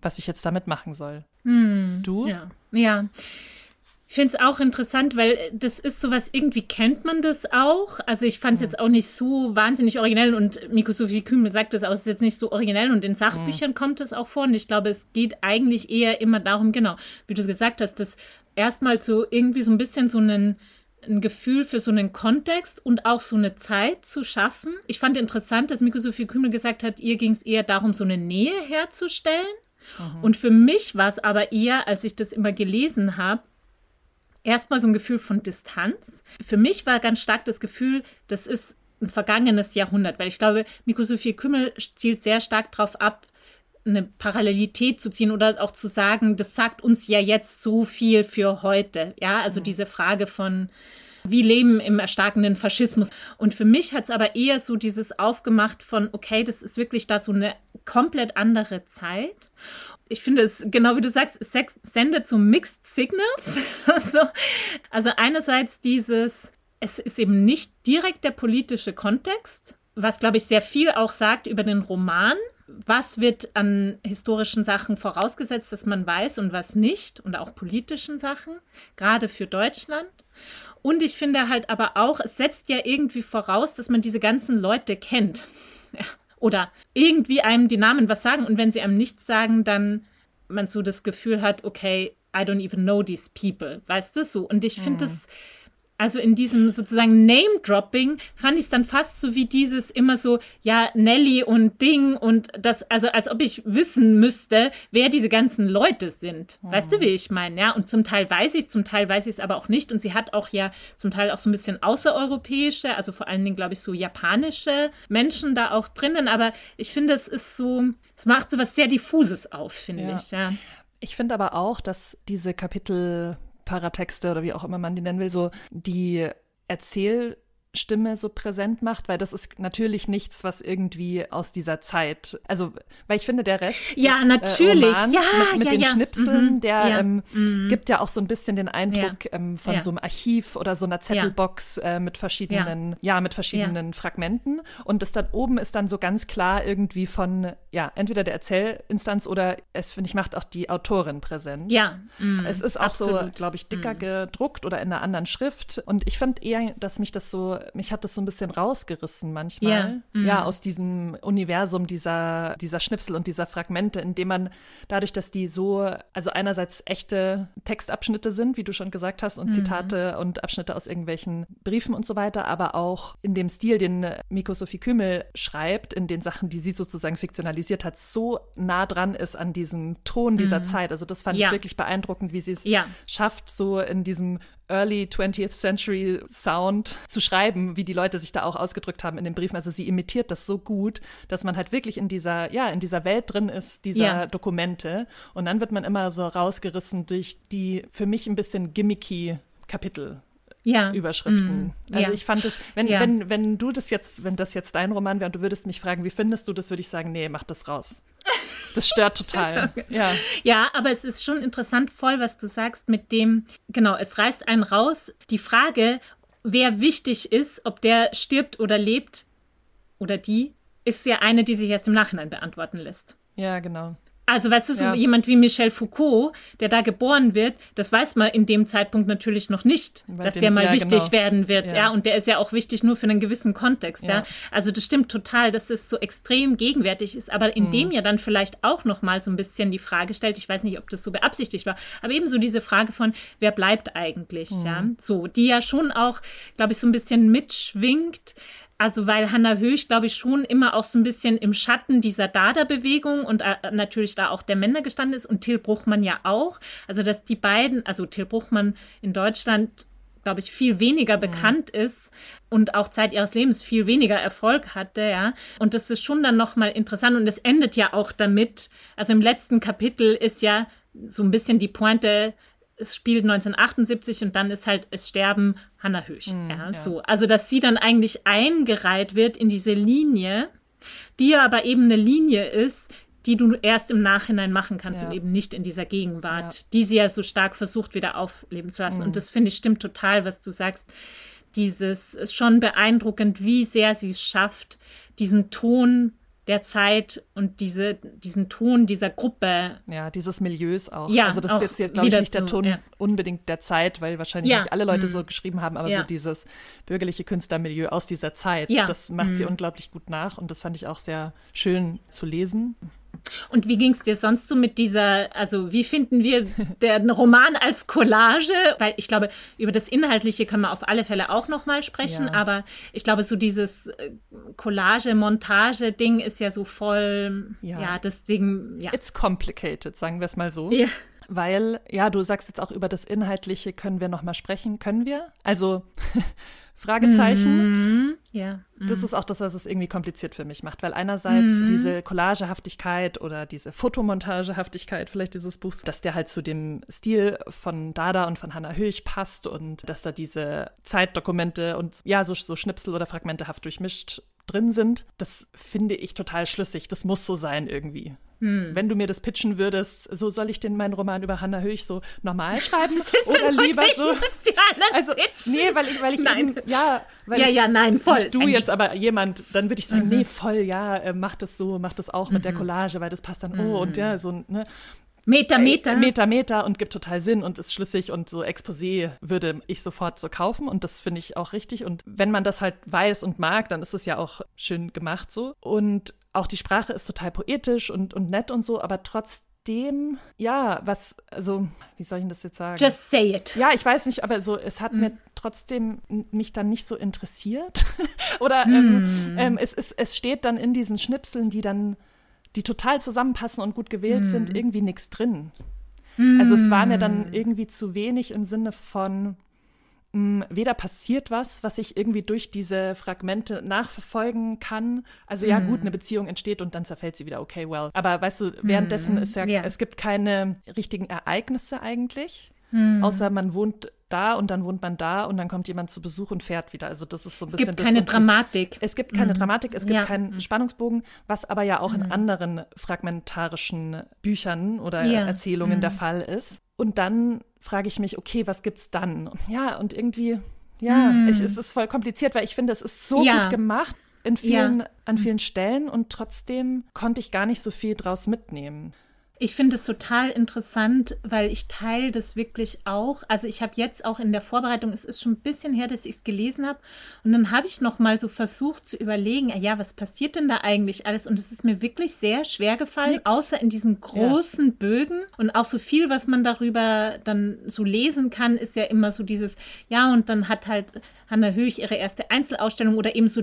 was ich jetzt damit machen soll. Du? Ja. Ich finde es auch interessant, weil das ist sowas, irgendwie kennt man das auch. Also ich fand es jetzt auch nicht so wahnsinnig originell und Miko-Sophie Kümel sagt das auch, es ist jetzt nicht so originell und in Sachbüchern kommt es auch vor und ich glaube, es geht eigentlich eher immer darum, genau, wie du gesagt hast, dass erstmal so irgendwie so ein bisschen so ein Gefühl für so einen Kontext und auch so eine Zeit zu schaffen. Ich fand interessant, dass Miko-Sophie Kümel gesagt hat, ihr ging es eher darum, so eine Nähe herzustellen. Und für mich war es aber eher, als ich das immer gelesen habe, erstmal so ein Gefühl von Distanz. Für mich war ganz stark das Gefühl, das ist ein vergangenes Jahrhundert, weil ich glaube, Miko-Sophie Kümel zielt sehr stark darauf ab, eine Parallelität zu ziehen oder auch zu sagen, das sagt uns ja jetzt so viel für heute. Ja, also diese Frage von, wie leben im erstarkenden Faschismus. Und für mich hat es aber eher so dieses aufgemacht von, okay, das ist wirklich da so eine komplett andere Zeit. Ich finde es, genau wie du sagst, es sendet so Mixed Signals. Also einerseits es ist eben nicht direkt der politische Kontext, was, glaube ich, sehr viel auch sagt über den Roman. Was wird an historischen Sachen vorausgesetzt, dass man weiß und was nicht und auch politischen Sachen, gerade für Deutschland. Und ich finde halt aber auch, es setzt ja irgendwie voraus, dass man diese ganzen Leute kennt. Ja. Oder irgendwie einem die Namen was sagen und wenn sie einem nichts sagen, dann man so das Gefühl hat, okay, I don't even know these people, weißt du, so. Und ich finde das, also in diesem sozusagen Name-Dropping fand ich es dann fast so wie dieses immer so, ja, Nelly und Ding und das, also als ob ich wissen müsste, wer diese ganzen Leute sind. Weißt du, wie ich meine, ja? Und zum Teil weiß ich es aber auch nicht und sie hat auch ja zum Teil auch so ein bisschen außereuropäische, also vor allen Dingen, glaube ich, so japanische Menschen da auch drinnen, aber ich finde, es macht so was sehr Diffuses auf, finde ich, ja. Ich finde aber auch, dass diese Kapitel Paratexte oder wie auch immer man die nennen will, so die Erzählstimme so präsent macht, weil das ist natürlich nichts, was irgendwie aus dieser Zeit, also, weil ich finde, der Rest des Romans mit den Schnipseln, der gibt ja auch so ein bisschen den Eindruck von so einem Archiv oder so einer Zettelbox mit verschiedenen Fragmenten und das da oben ist dann so ganz klar irgendwie von, entweder der Erzählinstanz oder es, finde ich, macht auch die Autorin präsent. Ja. Es ist auch absolut so, glaube ich, dicker gedruckt oder in einer anderen Schrift und ich fand eher, dass mich hat das so ein bisschen rausgerissen manchmal, aus diesem Universum dieser Schnipsel und dieser Fragmente, indem man dadurch, dass die so, also einerseits echte Textabschnitte sind, wie du schon gesagt hast, und Zitate und Abschnitte aus irgendwelchen Briefen und so weiter, aber auch in dem Stil, den Miko-Sophie Kümel schreibt, in den Sachen, die sie sozusagen fiktionalisiert hat, so nah dran ist an diesem Ton dieser Zeit. Also das fand ich wirklich beeindruckend, wie sie es schafft, so in diesem Early 20th Century Sound zu schreiben, wie die Leute sich da auch ausgedrückt haben in den Briefen. Also sie imitiert das so gut, dass man halt wirklich in dieser Welt drin ist, dieser Dokumente. Und dann wird man immer so rausgerissen durch die für mich ein bisschen gimmicky Kapitel. Überschriften. Also ich fand es, wenn das jetzt dein Roman wäre und du würdest mich fragen, wie findest du das, würde ich sagen, nee, mach das raus. Das stört total. Ja, aber es ist schon interessant voll, was du sagst mit dem, genau, es reißt einen raus. Die Frage, wer wichtig ist, ob der stirbt oder lebt oder die, ist ja eine, die sich erst im Nachhinein beantworten lässt. Ja, genau. Also, weißt du, so jemand wie Michel Foucault, der da geboren wird, das weiß man in dem Zeitpunkt natürlich noch nicht, dass der mal wichtig werden wird, und der ist ja auch wichtig nur für einen gewissen Kontext, Also, das stimmt total, dass es so extrem gegenwärtig ist, aber in dem ja dann vielleicht auch noch mal so ein bisschen die Frage stellt, ich weiß nicht, ob das so beabsichtigt war, aber eben so diese Frage von, wer bleibt eigentlich, so, die ja schon auch, glaube ich, so ein bisschen mitschwingt. Also weil Hannah Höch, glaube ich, schon immer auch so ein bisschen im Schatten dieser Dada-Bewegung und natürlich da auch der Männer gestanden ist und Till Bruchmann ja auch. Also dass die beiden, also Till Bruchmann in Deutschland, glaube ich, viel weniger bekannt ist und auch Zeit ihres Lebens viel weniger Erfolg hatte, Und das ist schon dann nochmal interessant und es endet ja auch damit, also im letzten Kapitel ist ja so ein bisschen die Pointe, es spielt 1978 und dann ist halt, es sterben Hannah Höch. So. Also, dass sie dann eigentlich eingereiht wird in diese Linie, die ja aber eben eine Linie ist, die du erst im Nachhinein machen kannst und eben nicht in dieser Gegenwart, die sie ja so stark versucht, wieder aufleben zu lassen. Und das, finde ich, stimmt total, was du sagst. Dieses ist schon beeindruckend, wie sehr sie es schafft, diesen Ton der Zeit und diesen Ton dieser Gruppe. Ja, dieses Milieus auch. Ja, also das auch ist jetzt glaube ich, nicht der so, Ton unbedingt der Zeit, weil wahrscheinlich nicht alle Leute so geschrieben haben, aber Ja. so dieses bürgerliche Künstlermilieu aus dieser Zeit, das macht sie unglaublich gut nach und das fand ich auch sehr schön zu lesen. Und wie ging es dir sonst so mit also wie finden wir den Roman als Collage? Weil ich glaube, über das Inhaltliche können wir auf alle Fälle auch nochmal sprechen, aber ich glaube, so dieses Collage-Montage-Ding ist ja so voll, das Ding, It's complicated, sagen wir es mal so. Ja. Weil, du sagst jetzt auch über das Inhaltliche können wir nochmal sprechen. Können wir? Also, Fragezeichen. Ja. Das ist auch das, was es irgendwie kompliziert für mich macht, weil einerseits diese Collagehaftigkeit oder diese Fotomontagehaftigkeit vielleicht dieses Buchs, dass der halt zu dem Stil von Dada und von Hannah Höch passt und dass da diese Zeitdokumente und so Schnipsel oder fragmentehaft durchmischt drin sind, das finde ich total schlüssig. Das muss so sein irgendwie. Wenn du mir das pitchen würdest, so soll ich meinen Roman über Hannah Höch so normal schreiben oder lieber so. Also nee, weil ich nein. eben, nein, voll. Nicht du jetzt, aber jemand, dann würde ich sagen, nee, voll, mach das so, mach das auch mit der Collage, weil das passt dann, und so, ne? Meter und gibt total Sinn und ist schlüssig und so Exposé würde ich sofort so kaufen und das finde ich auch richtig und wenn man das halt weiß und mag, dann ist es ja auch schön gemacht so und auch die Sprache ist total poetisch und nett und so, aber trotzdem, wie soll ich das jetzt sagen? Just say it. Ja, ich weiß nicht, aber so, es hat mir trotzdem mich dann nicht so interessiert oder es steht dann in diesen Schnipseln, die total zusammenpassen und gut gewählt sind, irgendwie nichts drin. Also es war mir dann irgendwie zu wenig im Sinne von, weder passiert was ich irgendwie durch diese Fragmente nachverfolgen kann. Also gut, eine Beziehung entsteht und dann zerfällt sie wieder, okay, well. Aber weißt du, währenddessen ist es gibt keine richtigen Ereignisse eigentlich, außer man wohnt da und dann wohnt man da und dann kommt jemand zu Besuch und fährt wieder. Also das ist so ein bisschen das. Es gibt keine Dramatik. Es gibt keine Dramatik, es gibt keinen Spannungsbogen, was aber ja auch in anderen fragmentarischen Büchern oder Erzählungen der Fall ist. Und dann frage ich mich, okay, was gibt's dann? Und irgendwie, es ist voll kompliziert, weil ich finde, es ist so gut gemacht an vielen Stellen und trotzdem konnte ich gar nicht so viel draus mitnehmen. Ich finde es total interessant, weil ich teile das wirklich auch. Also ich habe jetzt auch in der Vorbereitung, es ist schon ein bisschen her, dass ich es gelesen habe. Und dann habe ich noch mal so versucht zu überlegen, was passiert denn da eigentlich alles? Und es ist mir wirklich sehr schwer gefallen, außer in diesen großen Bögen. Und auch so viel, was man darüber dann so lesen kann, ist ja immer so dieses, und dann hat halt Hannah Höch ihre erste Einzelausstellung oder eben so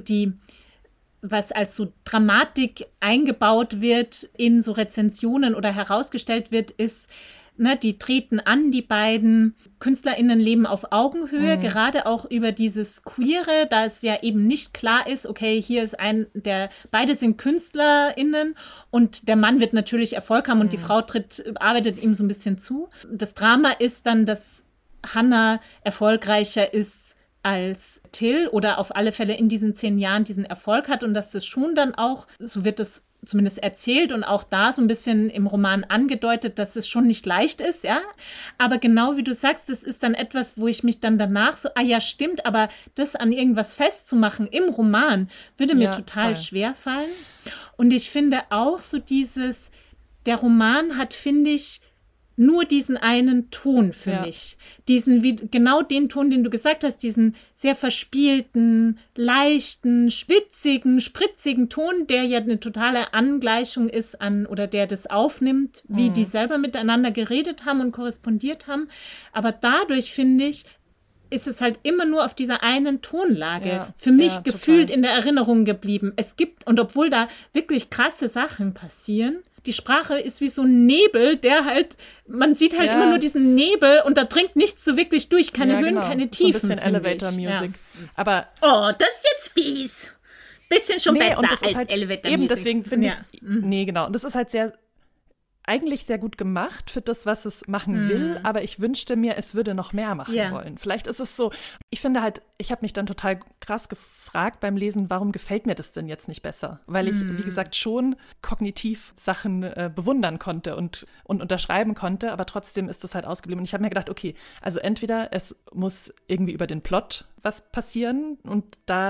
was als so Dramatik eingebaut wird in so Rezensionen oder herausgestellt wird, ist, die treten an, die beiden KünstlerInnen leben auf Augenhöhe, gerade auch über dieses Queere, da es ja eben nicht klar ist, okay, hier ist beide sind KünstlerInnen und der Mann wird natürlich Erfolg haben und die Frau arbeitet ihm so ein bisschen zu. Das Drama ist dann, dass Hannah erfolgreicher ist als Till oder auf alle Fälle in diesen 10 Jahren diesen Erfolg hat und dass das schon dann auch, so wird das zumindest erzählt und auch da so ein bisschen im Roman angedeutet, dass es schon nicht leicht ist, aber genau wie du sagst, das ist dann etwas, wo ich mich dann danach so, stimmt, aber das an irgendwas festzumachen im Roman würde mir total schwer fallen und ich finde auch so der Roman hat, finde ich, nur diesen einen Ton für mich. Genau den Ton, den du gesagt hast, diesen sehr verspielten, leichten, schwitzigen, spritzigen Ton, der ja eine totale Angleichung ist oder der das aufnimmt, wie die selber miteinander geredet haben und korrespondiert haben. Aber dadurch, finde ich, ist es halt immer nur auf dieser einen Tonlage für mich gefühlt total in der Erinnerung geblieben. Und obwohl da wirklich krasse Sachen passieren, die Sprache ist wie so ein Nebel, man sieht halt immer nur diesen Nebel und da dringt nichts so wirklich durch, keine Höhen, keine Tiefen. So ein bisschen Elevator-Music. Aber das ist jetzt fies. Bisschen schon besser als halt Elevator-Music. Eben, deswegen finde ich genau. Und das ist halt eigentlich sehr gut gemacht für das, was es machen will, aber ich wünschte mir, es würde noch mehr machen wollen. Vielleicht ist es so, ich finde halt, ich habe mich dann total krass gefragt beim Lesen, warum gefällt mir das denn jetzt nicht besser? Weil ich, wie gesagt, schon kognitiv Sachen bewundern konnte und unterschreiben konnte, aber trotzdem ist das halt ausgeblieben. Und ich habe mir gedacht, okay, also entweder es muss irgendwie über den Plot was passieren und da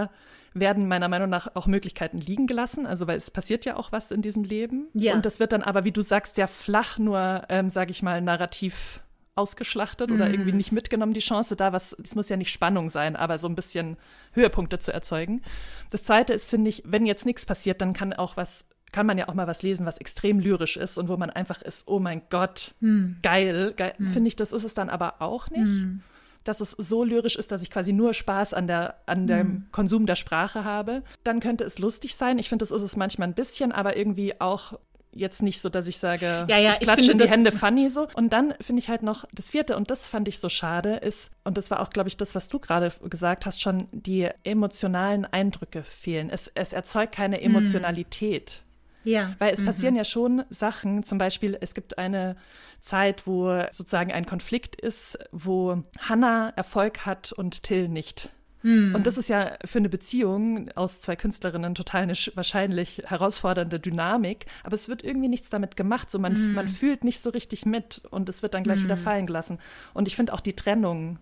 werden meiner Meinung nach auch Möglichkeiten liegen gelassen, also weil es passiert ja auch was in diesem Leben. Ja. Und das wird dann aber, wie du sagst, sehr flach nur, sage ich mal, narrativ ausgeschlachtet oder irgendwie nicht mitgenommen, die Chance da, es muss ja nicht Spannung sein, aber so ein bisschen Höhepunkte zu erzeugen. Das Zweite ist, finde ich, wenn jetzt nichts passiert, dann kann man ja auch mal was lesen, was extrem lyrisch ist und wo man einfach ist, oh mein Gott, geil. Finde ich, das ist es dann aber auch nicht. Dass es so lyrisch ist, dass ich quasi nur Spaß an dem Konsum der Sprache habe. Dann könnte es lustig sein. Ich finde, das ist es manchmal ein bisschen, aber irgendwie auch jetzt nicht so, dass ich sage, ich klatsche in die Hände funny so. Und dann finde ich halt noch das Vierte, und das fand ich so schade, ist, und das war auch, glaube ich, das, was du gerade gesagt hast, schon die emotionalen Eindrücke fehlen. Es erzeugt keine Emotionalität. Ja. Weil es passieren ja schon Sachen, zum Beispiel, es gibt eine Zeit, wo sozusagen ein Konflikt ist, wo Hannah Erfolg hat und Till nicht. Und das ist ja für eine Beziehung aus zwei Künstlerinnen total eine wahrscheinlich herausfordernde Dynamik, aber es wird irgendwie nichts damit gemacht, so man fühlt nicht so richtig mit und es wird dann gleich wieder fallen gelassen. Und ich finde auch die Trennung,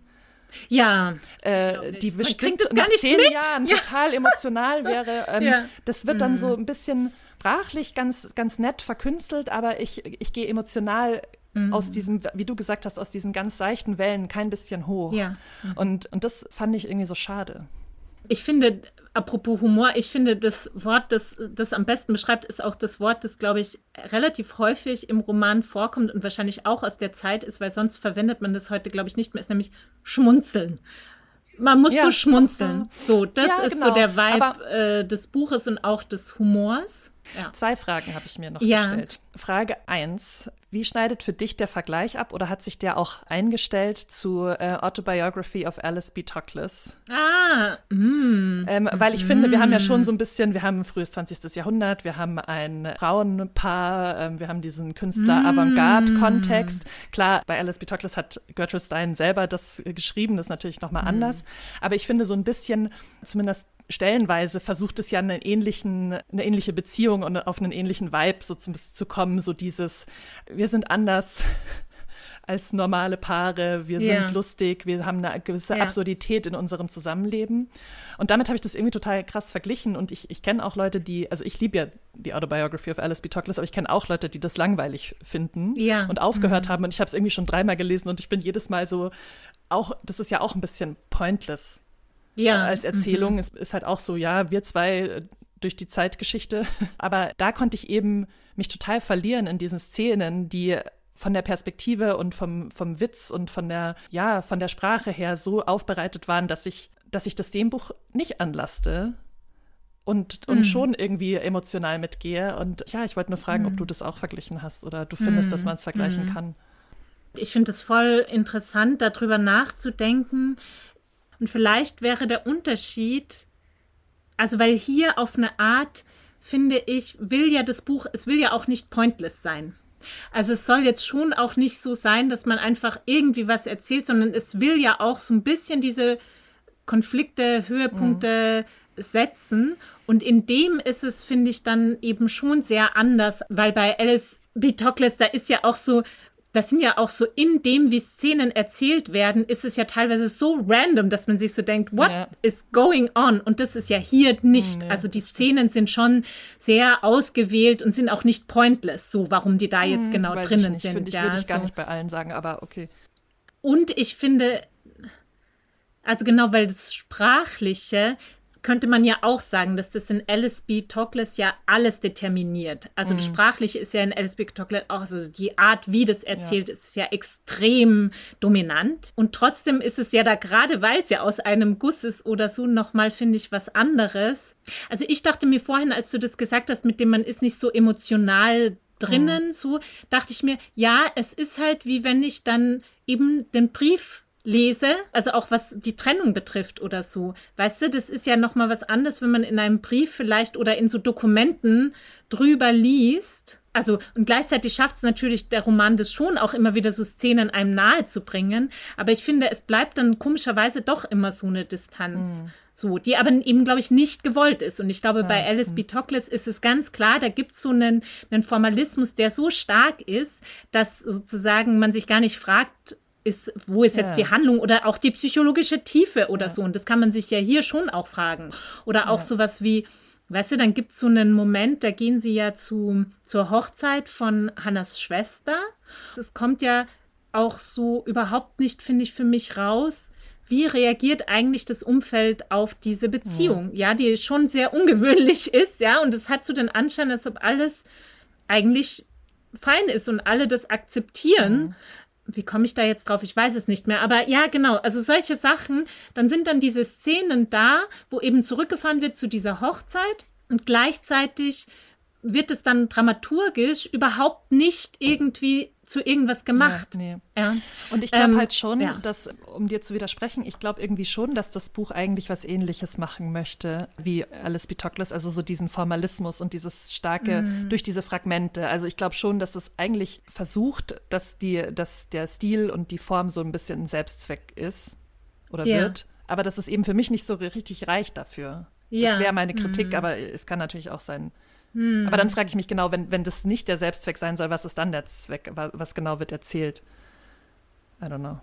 die bestimmt nach 10 Jahren total emotional wäre, das wird dann so ein bisschen sprachlich ganz, ganz nett verkünstelt, aber ich gehe emotional aus diesem, wie du gesagt hast, aus diesen ganz seichten Wellen kein bisschen hoch. Ja. Und das fand ich irgendwie so schade. Ich finde, apropos Humor, ich finde, das Wort, das am besten beschreibt, ist auch das Wort, das, glaube ich, relativ häufig im Roman vorkommt und wahrscheinlich auch aus der Zeit ist, weil sonst verwendet man das heute, glaube ich, nicht mehr, ist nämlich schmunzeln. Man muss so schmunzeln. So, das ist so der Vibe des Buches und auch des Humors. Ja. 2 Fragen habe ich mir noch gestellt. Frage 1. Wie schneidet für dich der Vergleich ab oder hat sich der auch eingestellt zu Autobiography of Alice B. Toklas? Weil ich finde, wir haben ja schon so ein bisschen, wir haben ein frühes 20. Jahrhundert, wir haben ein Frauenpaar, wir haben diesen Künstler-Avantgarde-Kontext. Klar, bei Alice B. Toklas hat Gertrude Stein selber das geschrieben, das ist natürlich nochmal anders. Aber ich finde so ein bisschen, zumindest stellenweise versucht es ja eine ähnliche Beziehung und auf einen ähnlichen Vibe so zu kommen, so dieses, wir sind anders als normale Paare, wir sind lustig, wir haben eine gewisse Absurdität in unserem Zusammenleben. Und damit habe ich das irgendwie total krass verglichen und ich kenne auch Leute, also ich liebe ja die Autobiography of Alice B. Toklas, aber ich kenne auch Leute, die das langweilig finden und aufgehört haben und ich habe es irgendwie schon 3-mal gelesen und ich bin jedes Mal so, das ist ja auch ein bisschen pointless. Als Erzählung. Es ist halt auch so, wir zwei durch die Zeitgeschichte. Aber da konnte ich eben mich total verlieren in diesen Szenen, die von der Perspektive und vom Witz und von der Sprache her so aufbereitet waren, dass ich das dem Buch nicht anlaste und schon irgendwie emotional mitgehe. Und ich wollte nur fragen, ob du das auch verglichen hast oder du findest, dass man es vergleichen kann. Ich finde es voll interessant, darüber nachzudenken. Und vielleicht wäre der Unterschied, also weil hier auf eine Art, finde ich, es will ja auch nicht pointless sein. Also es soll jetzt schon auch nicht so sein, dass man einfach irgendwie was erzählt, sondern es will ja auch so ein bisschen diese Konflikte, Höhepunkte setzen. Und in dem ist es, finde ich, dann eben schon sehr anders, weil bei Alice B. Toklas, da ist ja auch so, das sind ja auch so, in dem, wie Szenen erzählt werden, ist es ja teilweise so random, dass man sich so denkt, what is going on? Und das ist ja hier nicht. Nee, also die Szenen sind schon sehr ausgewählt und sind auch nicht pointless, so warum die da jetzt genau drinnen sind. Würde ich gar nicht bei allen sagen, aber okay. Und ich finde, also genau, weil das Sprachliche, könnte man ja auch sagen, dass das in Alice B. Toklas ja alles determiniert. Also das Sprachliche ist ja in Alice B. Toklas auch, also die Art, wie das erzählt, ist ja extrem dominant. Und trotzdem ist es ja da, gerade weil es ja aus einem Guss ist oder so, nochmal, finde ich, was anderes. Also ich dachte mir vorhin, als du das gesagt hast, mit dem man ist nicht so emotional drinnen, so dachte ich mir, es ist halt wie wenn ich dann eben den Brief lese, also auch was die Trennung betrifft oder so. Weißt du, das ist ja nochmal was anderes, wenn man in einem Brief vielleicht oder in so Dokumenten drüber liest. Also, und gleichzeitig schafft es natürlich der Roman das schon auch immer wieder so Szenen einem nahe zu bringen. Aber ich finde, es bleibt dann komischerweise doch immer so eine Distanz. So, die aber eben, glaube ich, nicht gewollt ist. Und ich glaube, bei Alice B. Toklas ist es ganz klar, da gibt es so einen Formalismus, der so stark ist, dass sozusagen man sich gar nicht fragt, wo ist jetzt die Handlung oder auch die psychologische Tiefe oder so. Und das kann man sich ja hier schon auch fragen. Oder auch sowas wie, weißt du, dann gibt es so einen Moment, da gehen sie ja zur Hochzeit von Hannas Schwester. Es kommt ja auch so überhaupt nicht, finde ich, für mich raus, wie reagiert eigentlich das Umfeld auf diese Beziehung, die schon sehr ungewöhnlich ist, und es hat so den Anschein, als ob alles eigentlich fein ist und alle das akzeptieren. Wie komme ich da jetzt drauf? Ich weiß es nicht mehr. Aber ja, genau, also solche Sachen, dann sind dann diese Szenen da, wo eben zurückgefahren wird zu dieser Hochzeit und gleichzeitig wird es dann dramaturgisch überhaupt nicht irgendwie zu irgendwas gemacht. Ja, nee. Ja. Und ich glaube halt schon, dass, um dir zu widersprechen, ich glaube irgendwie schon, dass das Buch eigentlich was Ähnliches machen möchte wie Alice B. Toklas, also so diesen Formalismus und dieses starke durch diese Fragmente. Also ich glaube schon, dass das eigentlich versucht, dass der Stil und die Form so ein bisschen ein Selbstzweck ist oder wird, aber dass es eben für mich nicht so richtig reicht dafür. Ja. Das wäre meine Kritik, aber es kann natürlich auch sein. Aber dann frage ich mich genau, wenn das nicht der Selbstzweck sein soll, was ist dann der Zweck? Was genau wird erzählt? I don't know.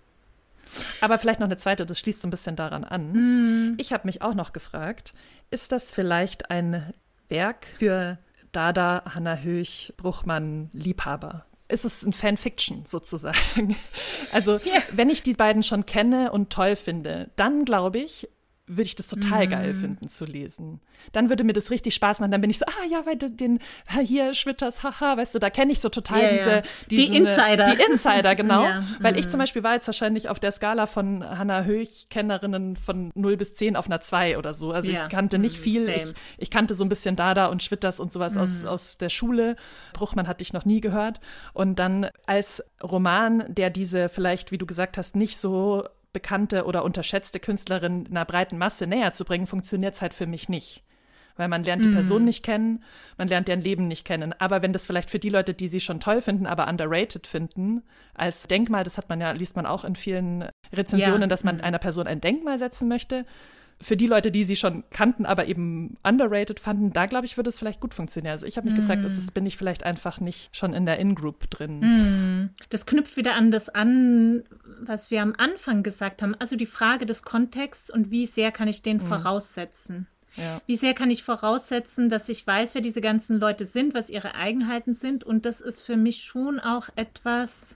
Aber vielleicht noch eine zweite, das schließt so ein bisschen daran an. Ich habe mich auch noch gefragt, ist das vielleicht ein Werk für Dada, Hannah Höch, Bruchmann, Liebhaber? Ist es ein Fanfiction sozusagen? Also wenn ich die beiden schon kenne und toll finde, dann glaube ich, würde ich das total geil finden zu lesen. Dann würde mir das richtig Spaß machen. Dann bin ich so, weil hier Schwitters, haha, weißt du, da kenne ich so total die Insider. Die Insider, genau. Ja. Weil ich zum Beispiel war jetzt wahrscheinlich auf der Skala von Hannah Höch Kennerinnen von 0 bis 10 auf einer 2 oder so. Also ich kannte nicht viel. Ich kannte so ein bisschen Dada und Schwitters und sowas aus der Schule. Bruchmann hatte ich noch nie gehört. Und dann als Roman, der diese vielleicht, wie du gesagt hast, nicht so bekannte oder unterschätzte Künstlerin einer breiten Masse näher zu bringen, funktioniert es halt für mich nicht. Weil man lernt die Person nicht kennen, man lernt deren Leben nicht kennen. Aber wenn das vielleicht für die Leute, die sie schon toll finden, aber underrated finden, als Denkmal, das liest man auch in vielen Rezensionen, dass man einer Person ein Denkmal setzen möchte. Für die Leute, die sie schon kannten, aber eben underrated fanden, da glaube ich, würde es vielleicht gut funktionieren. Also ich habe mich gefragt, bin ich vielleicht einfach nicht schon in der In-Group drin. Das knüpft wieder an das an, was wir am Anfang gesagt haben. Also die Frage des Kontexts und wie sehr kann ich den voraussetzen. Ja. Wie sehr kann ich voraussetzen, dass ich weiß, wer diese ganzen Leute sind, was ihre Eigenheiten sind. Und das ist für mich schon auch etwas,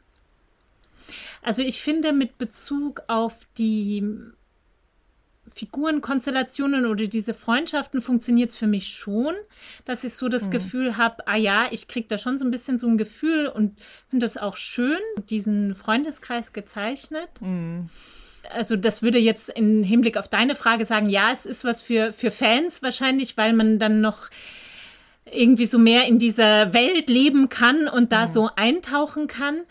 also ich finde mit Bezug auf die Figurenkonstellationen oder diese Freundschaften funktioniert es für mich schon, dass ich so das Gefühl habe, ich kriege da schon so ein bisschen so ein Gefühl und finde das auch schön, diesen Freundeskreis gezeichnet. Also das würde jetzt im Hinblick auf deine Frage sagen, es ist was für Fans wahrscheinlich, weil man dann noch irgendwie so mehr in dieser Welt leben kann und da so eintauchen kann.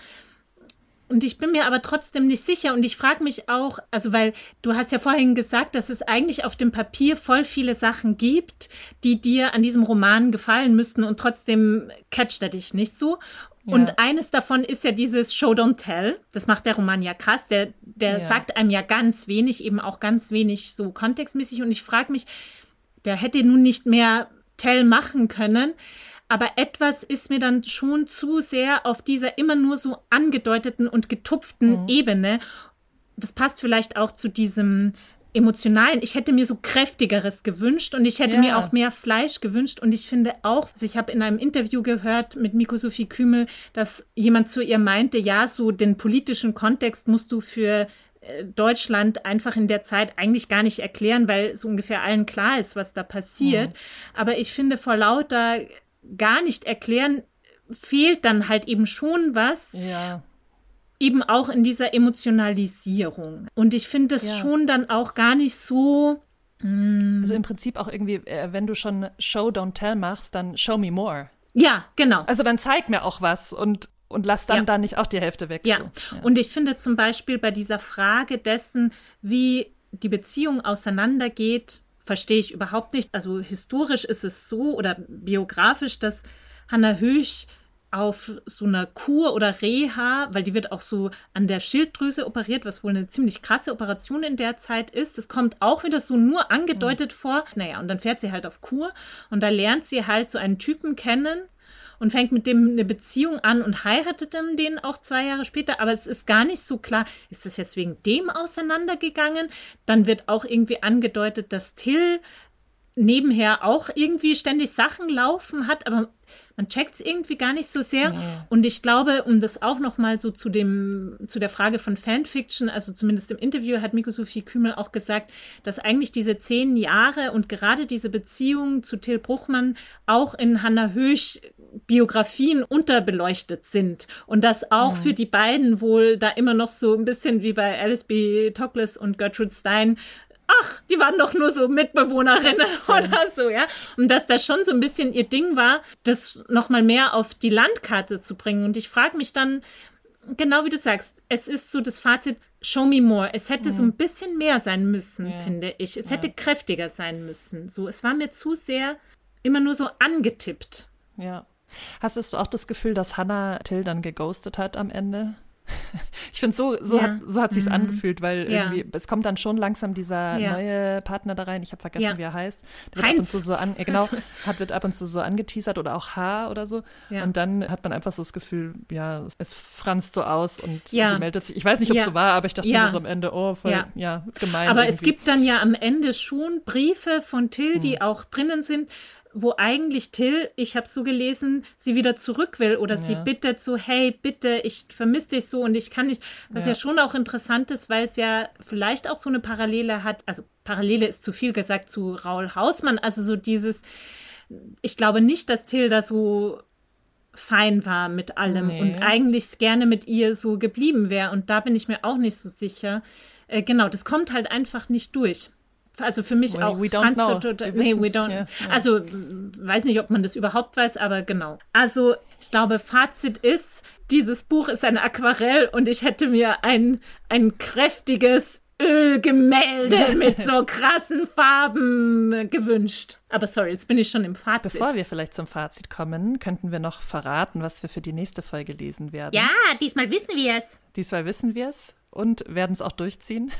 Und ich bin mir aber trotzdem nicht sicher und ich frage mich auch, also weil du hast ja vorhin gesagt, dass es eigentlich auf dem Papier voll viele Sachen gibt, die dir an diesem Roman gefallen müssten und trotzdem catcht er dich nicht so. Ja. Und eines davon ist ja dieses Show Don't Tell. Das macht der Roman ja krass. Der sagt einem ja ganz wenig, eben auch ganz wenig so kontextmäßig. Und ich frage mich, der hätte nun nicht mehr Tell machen können. Aber etwas ist mir dann schon zu sehr auf dieser immer nur so angedeuteten und getupften Ebene. Das passt vielleicht auch zu diesem Emotionalen. Ich hätte mir so Kräftigeres gewünscht und ich hätte mir auch mehr Fleisch gewünscht. Und ich finde auch, ich habe in einem Interview gehört mit Miko-Sophie Kümel, dass jemand zu ihr meinte, so den politischen Kontext musst du für Deutschland einfach in der Zeit eigentlich gar nicht erklären, weil so ungefähr allen klar ist, was da passiert. Aber ich finde, vor lauter gar nicht erklären, fehlt dann halt eben schon was, eben auch in dieser Emotionalisierung. Und ich finde das schon dann auch gar nicht so. Also im Prinzip auch irgendwie, wenn du schon Show, Don't Tell machst, dann show me more. Ja, genau. Also dann zeig mir auch was und lass dann da nicht auch die Hälfte weg. Ja. So. Und ich finde zum Beispiel bei dieser Frage dessen, wie die Beziehung auseinandergeht, verstehe ich überhaupt nicht. Also historisch ist es so oder biografisch, dass Hannah Höch auf so einer Kur oder Reha, weil die wird auch so an der Schilddrüse operiert, was wohl eine ziemlich krasse Operation in der Zeit ist. Das kommt auch wieder so nur angedeutet vor. Und dann fährt sie halt auf Kur und da lernt sie halt so einen Typen kennen und fängt mit dem eine Beziehung an und heiratet dann den auch 2 Jahre später. Aber es ist gar nicht so klar, ist das jetzt wegen dem auseinandergegangen? Dann wird auch irgendwie angedeutet, dass Till nebenher auch irgendwie ständig Sachen laufen hat, aber man checkt es irgendwie gar nicht so sehr. Ja. Und ich glaube, um das auch nochmal so zu der Frage von Fanfiction, also zumindest im Interview hat Miko-Sophie Kümel auch gesagt, dass eigentlich diese 10 Jahre und gerade diese Beziehung zu Till Bruchmann auch in Hannah Höch Biografien unterbeleuchtet sind und dass auch für die beiden wohl da immer noch so ein bisschen wie bei Alice B. Toklas und Gertrude Stein, ach, die waren doch nur so Mitbewohnerinnen oder so, ja. Und dass das schon so ein bisschen ihr Ding war, das nochmal mehr auf die Landkarte zu bringen. Und ich frage mich dann, genau wie du sagst, es ist so das Fazit, show me more. Es hätte so ein bisschen mehr sein müssen, finde ich. Es hätte kräftiger sein müssen. So, es war mir zu sehr immer nur so angetippt. Ja. Hast du auch das Gefühl, dass Hannah Till dann geghostet hat am Ende? Ich finde, so hat sich's angefühlt, weil irgendwie, es kommt dann schon langsam dieser neue Partner da rein. Ich habe vergessen, wie er heißt. Der wird ab und zu so wird ab und zu so angeteasert oder auch H oder so. Ja. Und dann hat man einfach so das Gefühl, ja, es franzt so aus und sie meldet sich. Ich weiß nicht, ob es so war, aber ich dachte mir so am Ende, oh, voll, gemein. Aber irgendwie. Es gibt dann ja am Ende schon Briefe von Till, die auch drinnen sind, wo eigentlich Till, ich habe so gelesen, sie wieder zurück will oder sie bittet so, hey, bitte, ich vermisse dich so und ich kann nicht, was ja schon auch interessant ist, weil es ja vielleicht auch so eine Parallele hat, also Parallele ist zu viel gesagt zu Raoul Hausmann, also so dieses, ich glaube nicht, dass Till da so fein war mit allem und eigentlich gerne mit ihr so geblieben wäre und da bin ich mir auch nicht so sicher. Genau, das kommt halt einfach nicht durch. Also für mich auch. We don't know. We don't. Yeah. Also weiß nicht, ob man das überhaupt weiß, aber genau. Also ich glaube, Fazit ist, dieses Buch ist ein Aquarell und ich hätte mir ein kräftiges Ölgemälde mit so krassen Farben gewünscht. Aber sorry, jetzt bin ich schon im Fazit. Bevor wir vielleicht zum Fazit kommen, könnten wir noch verraten, was wir für die nächste Folge lesen werden. Ja, diesmal wissen wir es. Und werden es auch durchziehen.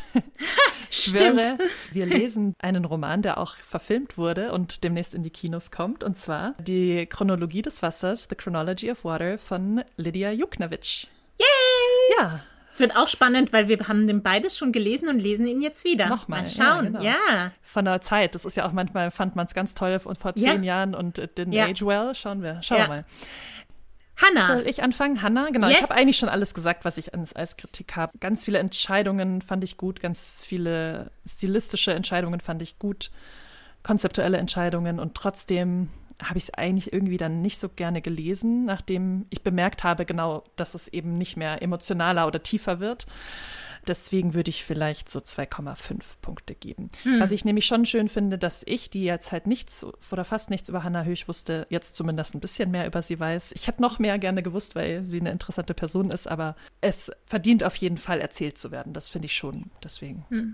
Stimmt. Wir lesen einen Roman, der auch verfilmt wurde und demnächst in die Kinos kommt. Und zwar die Chronologie des Wassers, The Chronology of Water von Lidia Yuknavitch. Yay! Ja. Es wird auch spannend, weil wir haben den beides schon gelesen und lesen ihn jetzt wieder. Nochmal. Mal schauen, ja. Von der Zeit. Das ist ja auch manchmal, fand man es ganz toll und vor 10 Jahren und didn't age well. Schauen wir mal. Hannah. Soll ich anfangen? Hannah? Genau, yes. Ich habe eigentlich schon alles gesagt, was ich als Kritik habe. Ganz viele Entscheidungen fand ich gut, ganz viele stilistische Entscheidungen fand ich gut, konzeptuelle Entscheidungen und trotzdem habe ich es eigentlich irgendwie dann nicht so gerne gelesen, nachdem ich bemerkt habe, genau, dass es eben nicht mehr emotionaler oder tiefer wird. Deswegen würde ich vielleicht so 2,5 Punkte geben. Was ich nämlich schon schön finde, dass ich, die jetzt halt nichts oder fast nichts über Hannah Höch wusste, jetzt zumindest ein bisschen mehr über sie weiß. Ich hätte noch mehr gerne gewusst, weil sie eine interessante Person ist, aber es verdient auf jeden Fall erzählt zu werden. Das finde ich schon, deswegen.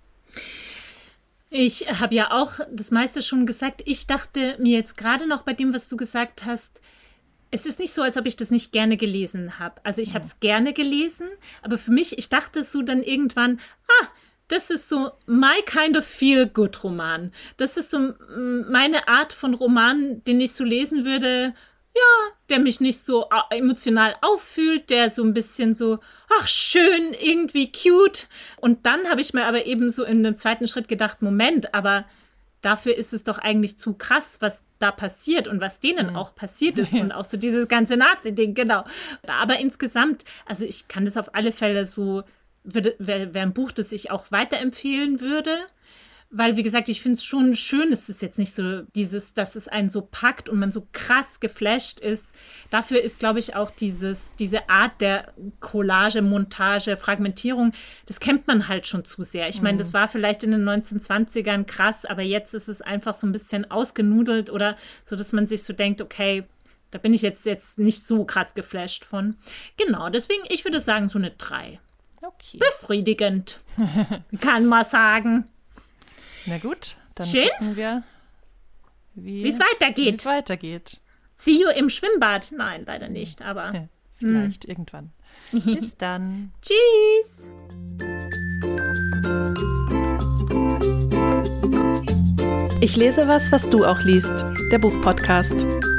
Ich habe ja auch das meiste schon gesagt. Ich dachte mir jetzt gerade noch bei dem, was du gesagt hast, es ist nicht so, als ob ich das nicht gerne gelesen habe. Also ich habe es gerne gelesen, aber für mich, ich dachte so dann irgendwann, das ist so my kind of feel-good-Roman. Das ist so meine Art von Roman, den ich so lesen würde, der mich nicht so emotional auffühlt, der so ein bisschen so, schön, irgendwie cute. Und dann habe ich mir aber eben so in einem zweiten Schritt gedacht, Moment, aber dafür ist es doch eigentlich zu krass, was da passiert und was denen auch passiert ist und auch so dieses ganze Nazi-Ding, genau. Aber insgesamt, also ich kann das auf alle Fälle so, wäre ein Buch, das ich auch weiterempfehlen würde, weil, wie gesagt, ich finde es schon schön, es ist jetzt nicht so dass es einen so packt und man so krass geflasht ist. Dafür ist, glaube ich, auch diese Art der Collage, Montage, Fragmentierung, das kennt man halt schon zu sehr. Ich meine, das war vielleicht in den 1920ern krass, aber jetzt ist es einfach so ein bisschen ausgenudelt oder so, dass man sich so denkt, okay, da bin ich jetzt nicht so krass geflasht von. Genau, deswegen, ich würde sagen, so eine 3. Okay. Befriedigend, kann man sagen. Na gut, dann schön. Gucken wir, wie es weitergeht. See you im Schwimmbad. Nein, leider nicht, aber vielleicht irgendwann. Bis dann. Tschüss. Ich lese was du auch liest. Der Buchpodcast.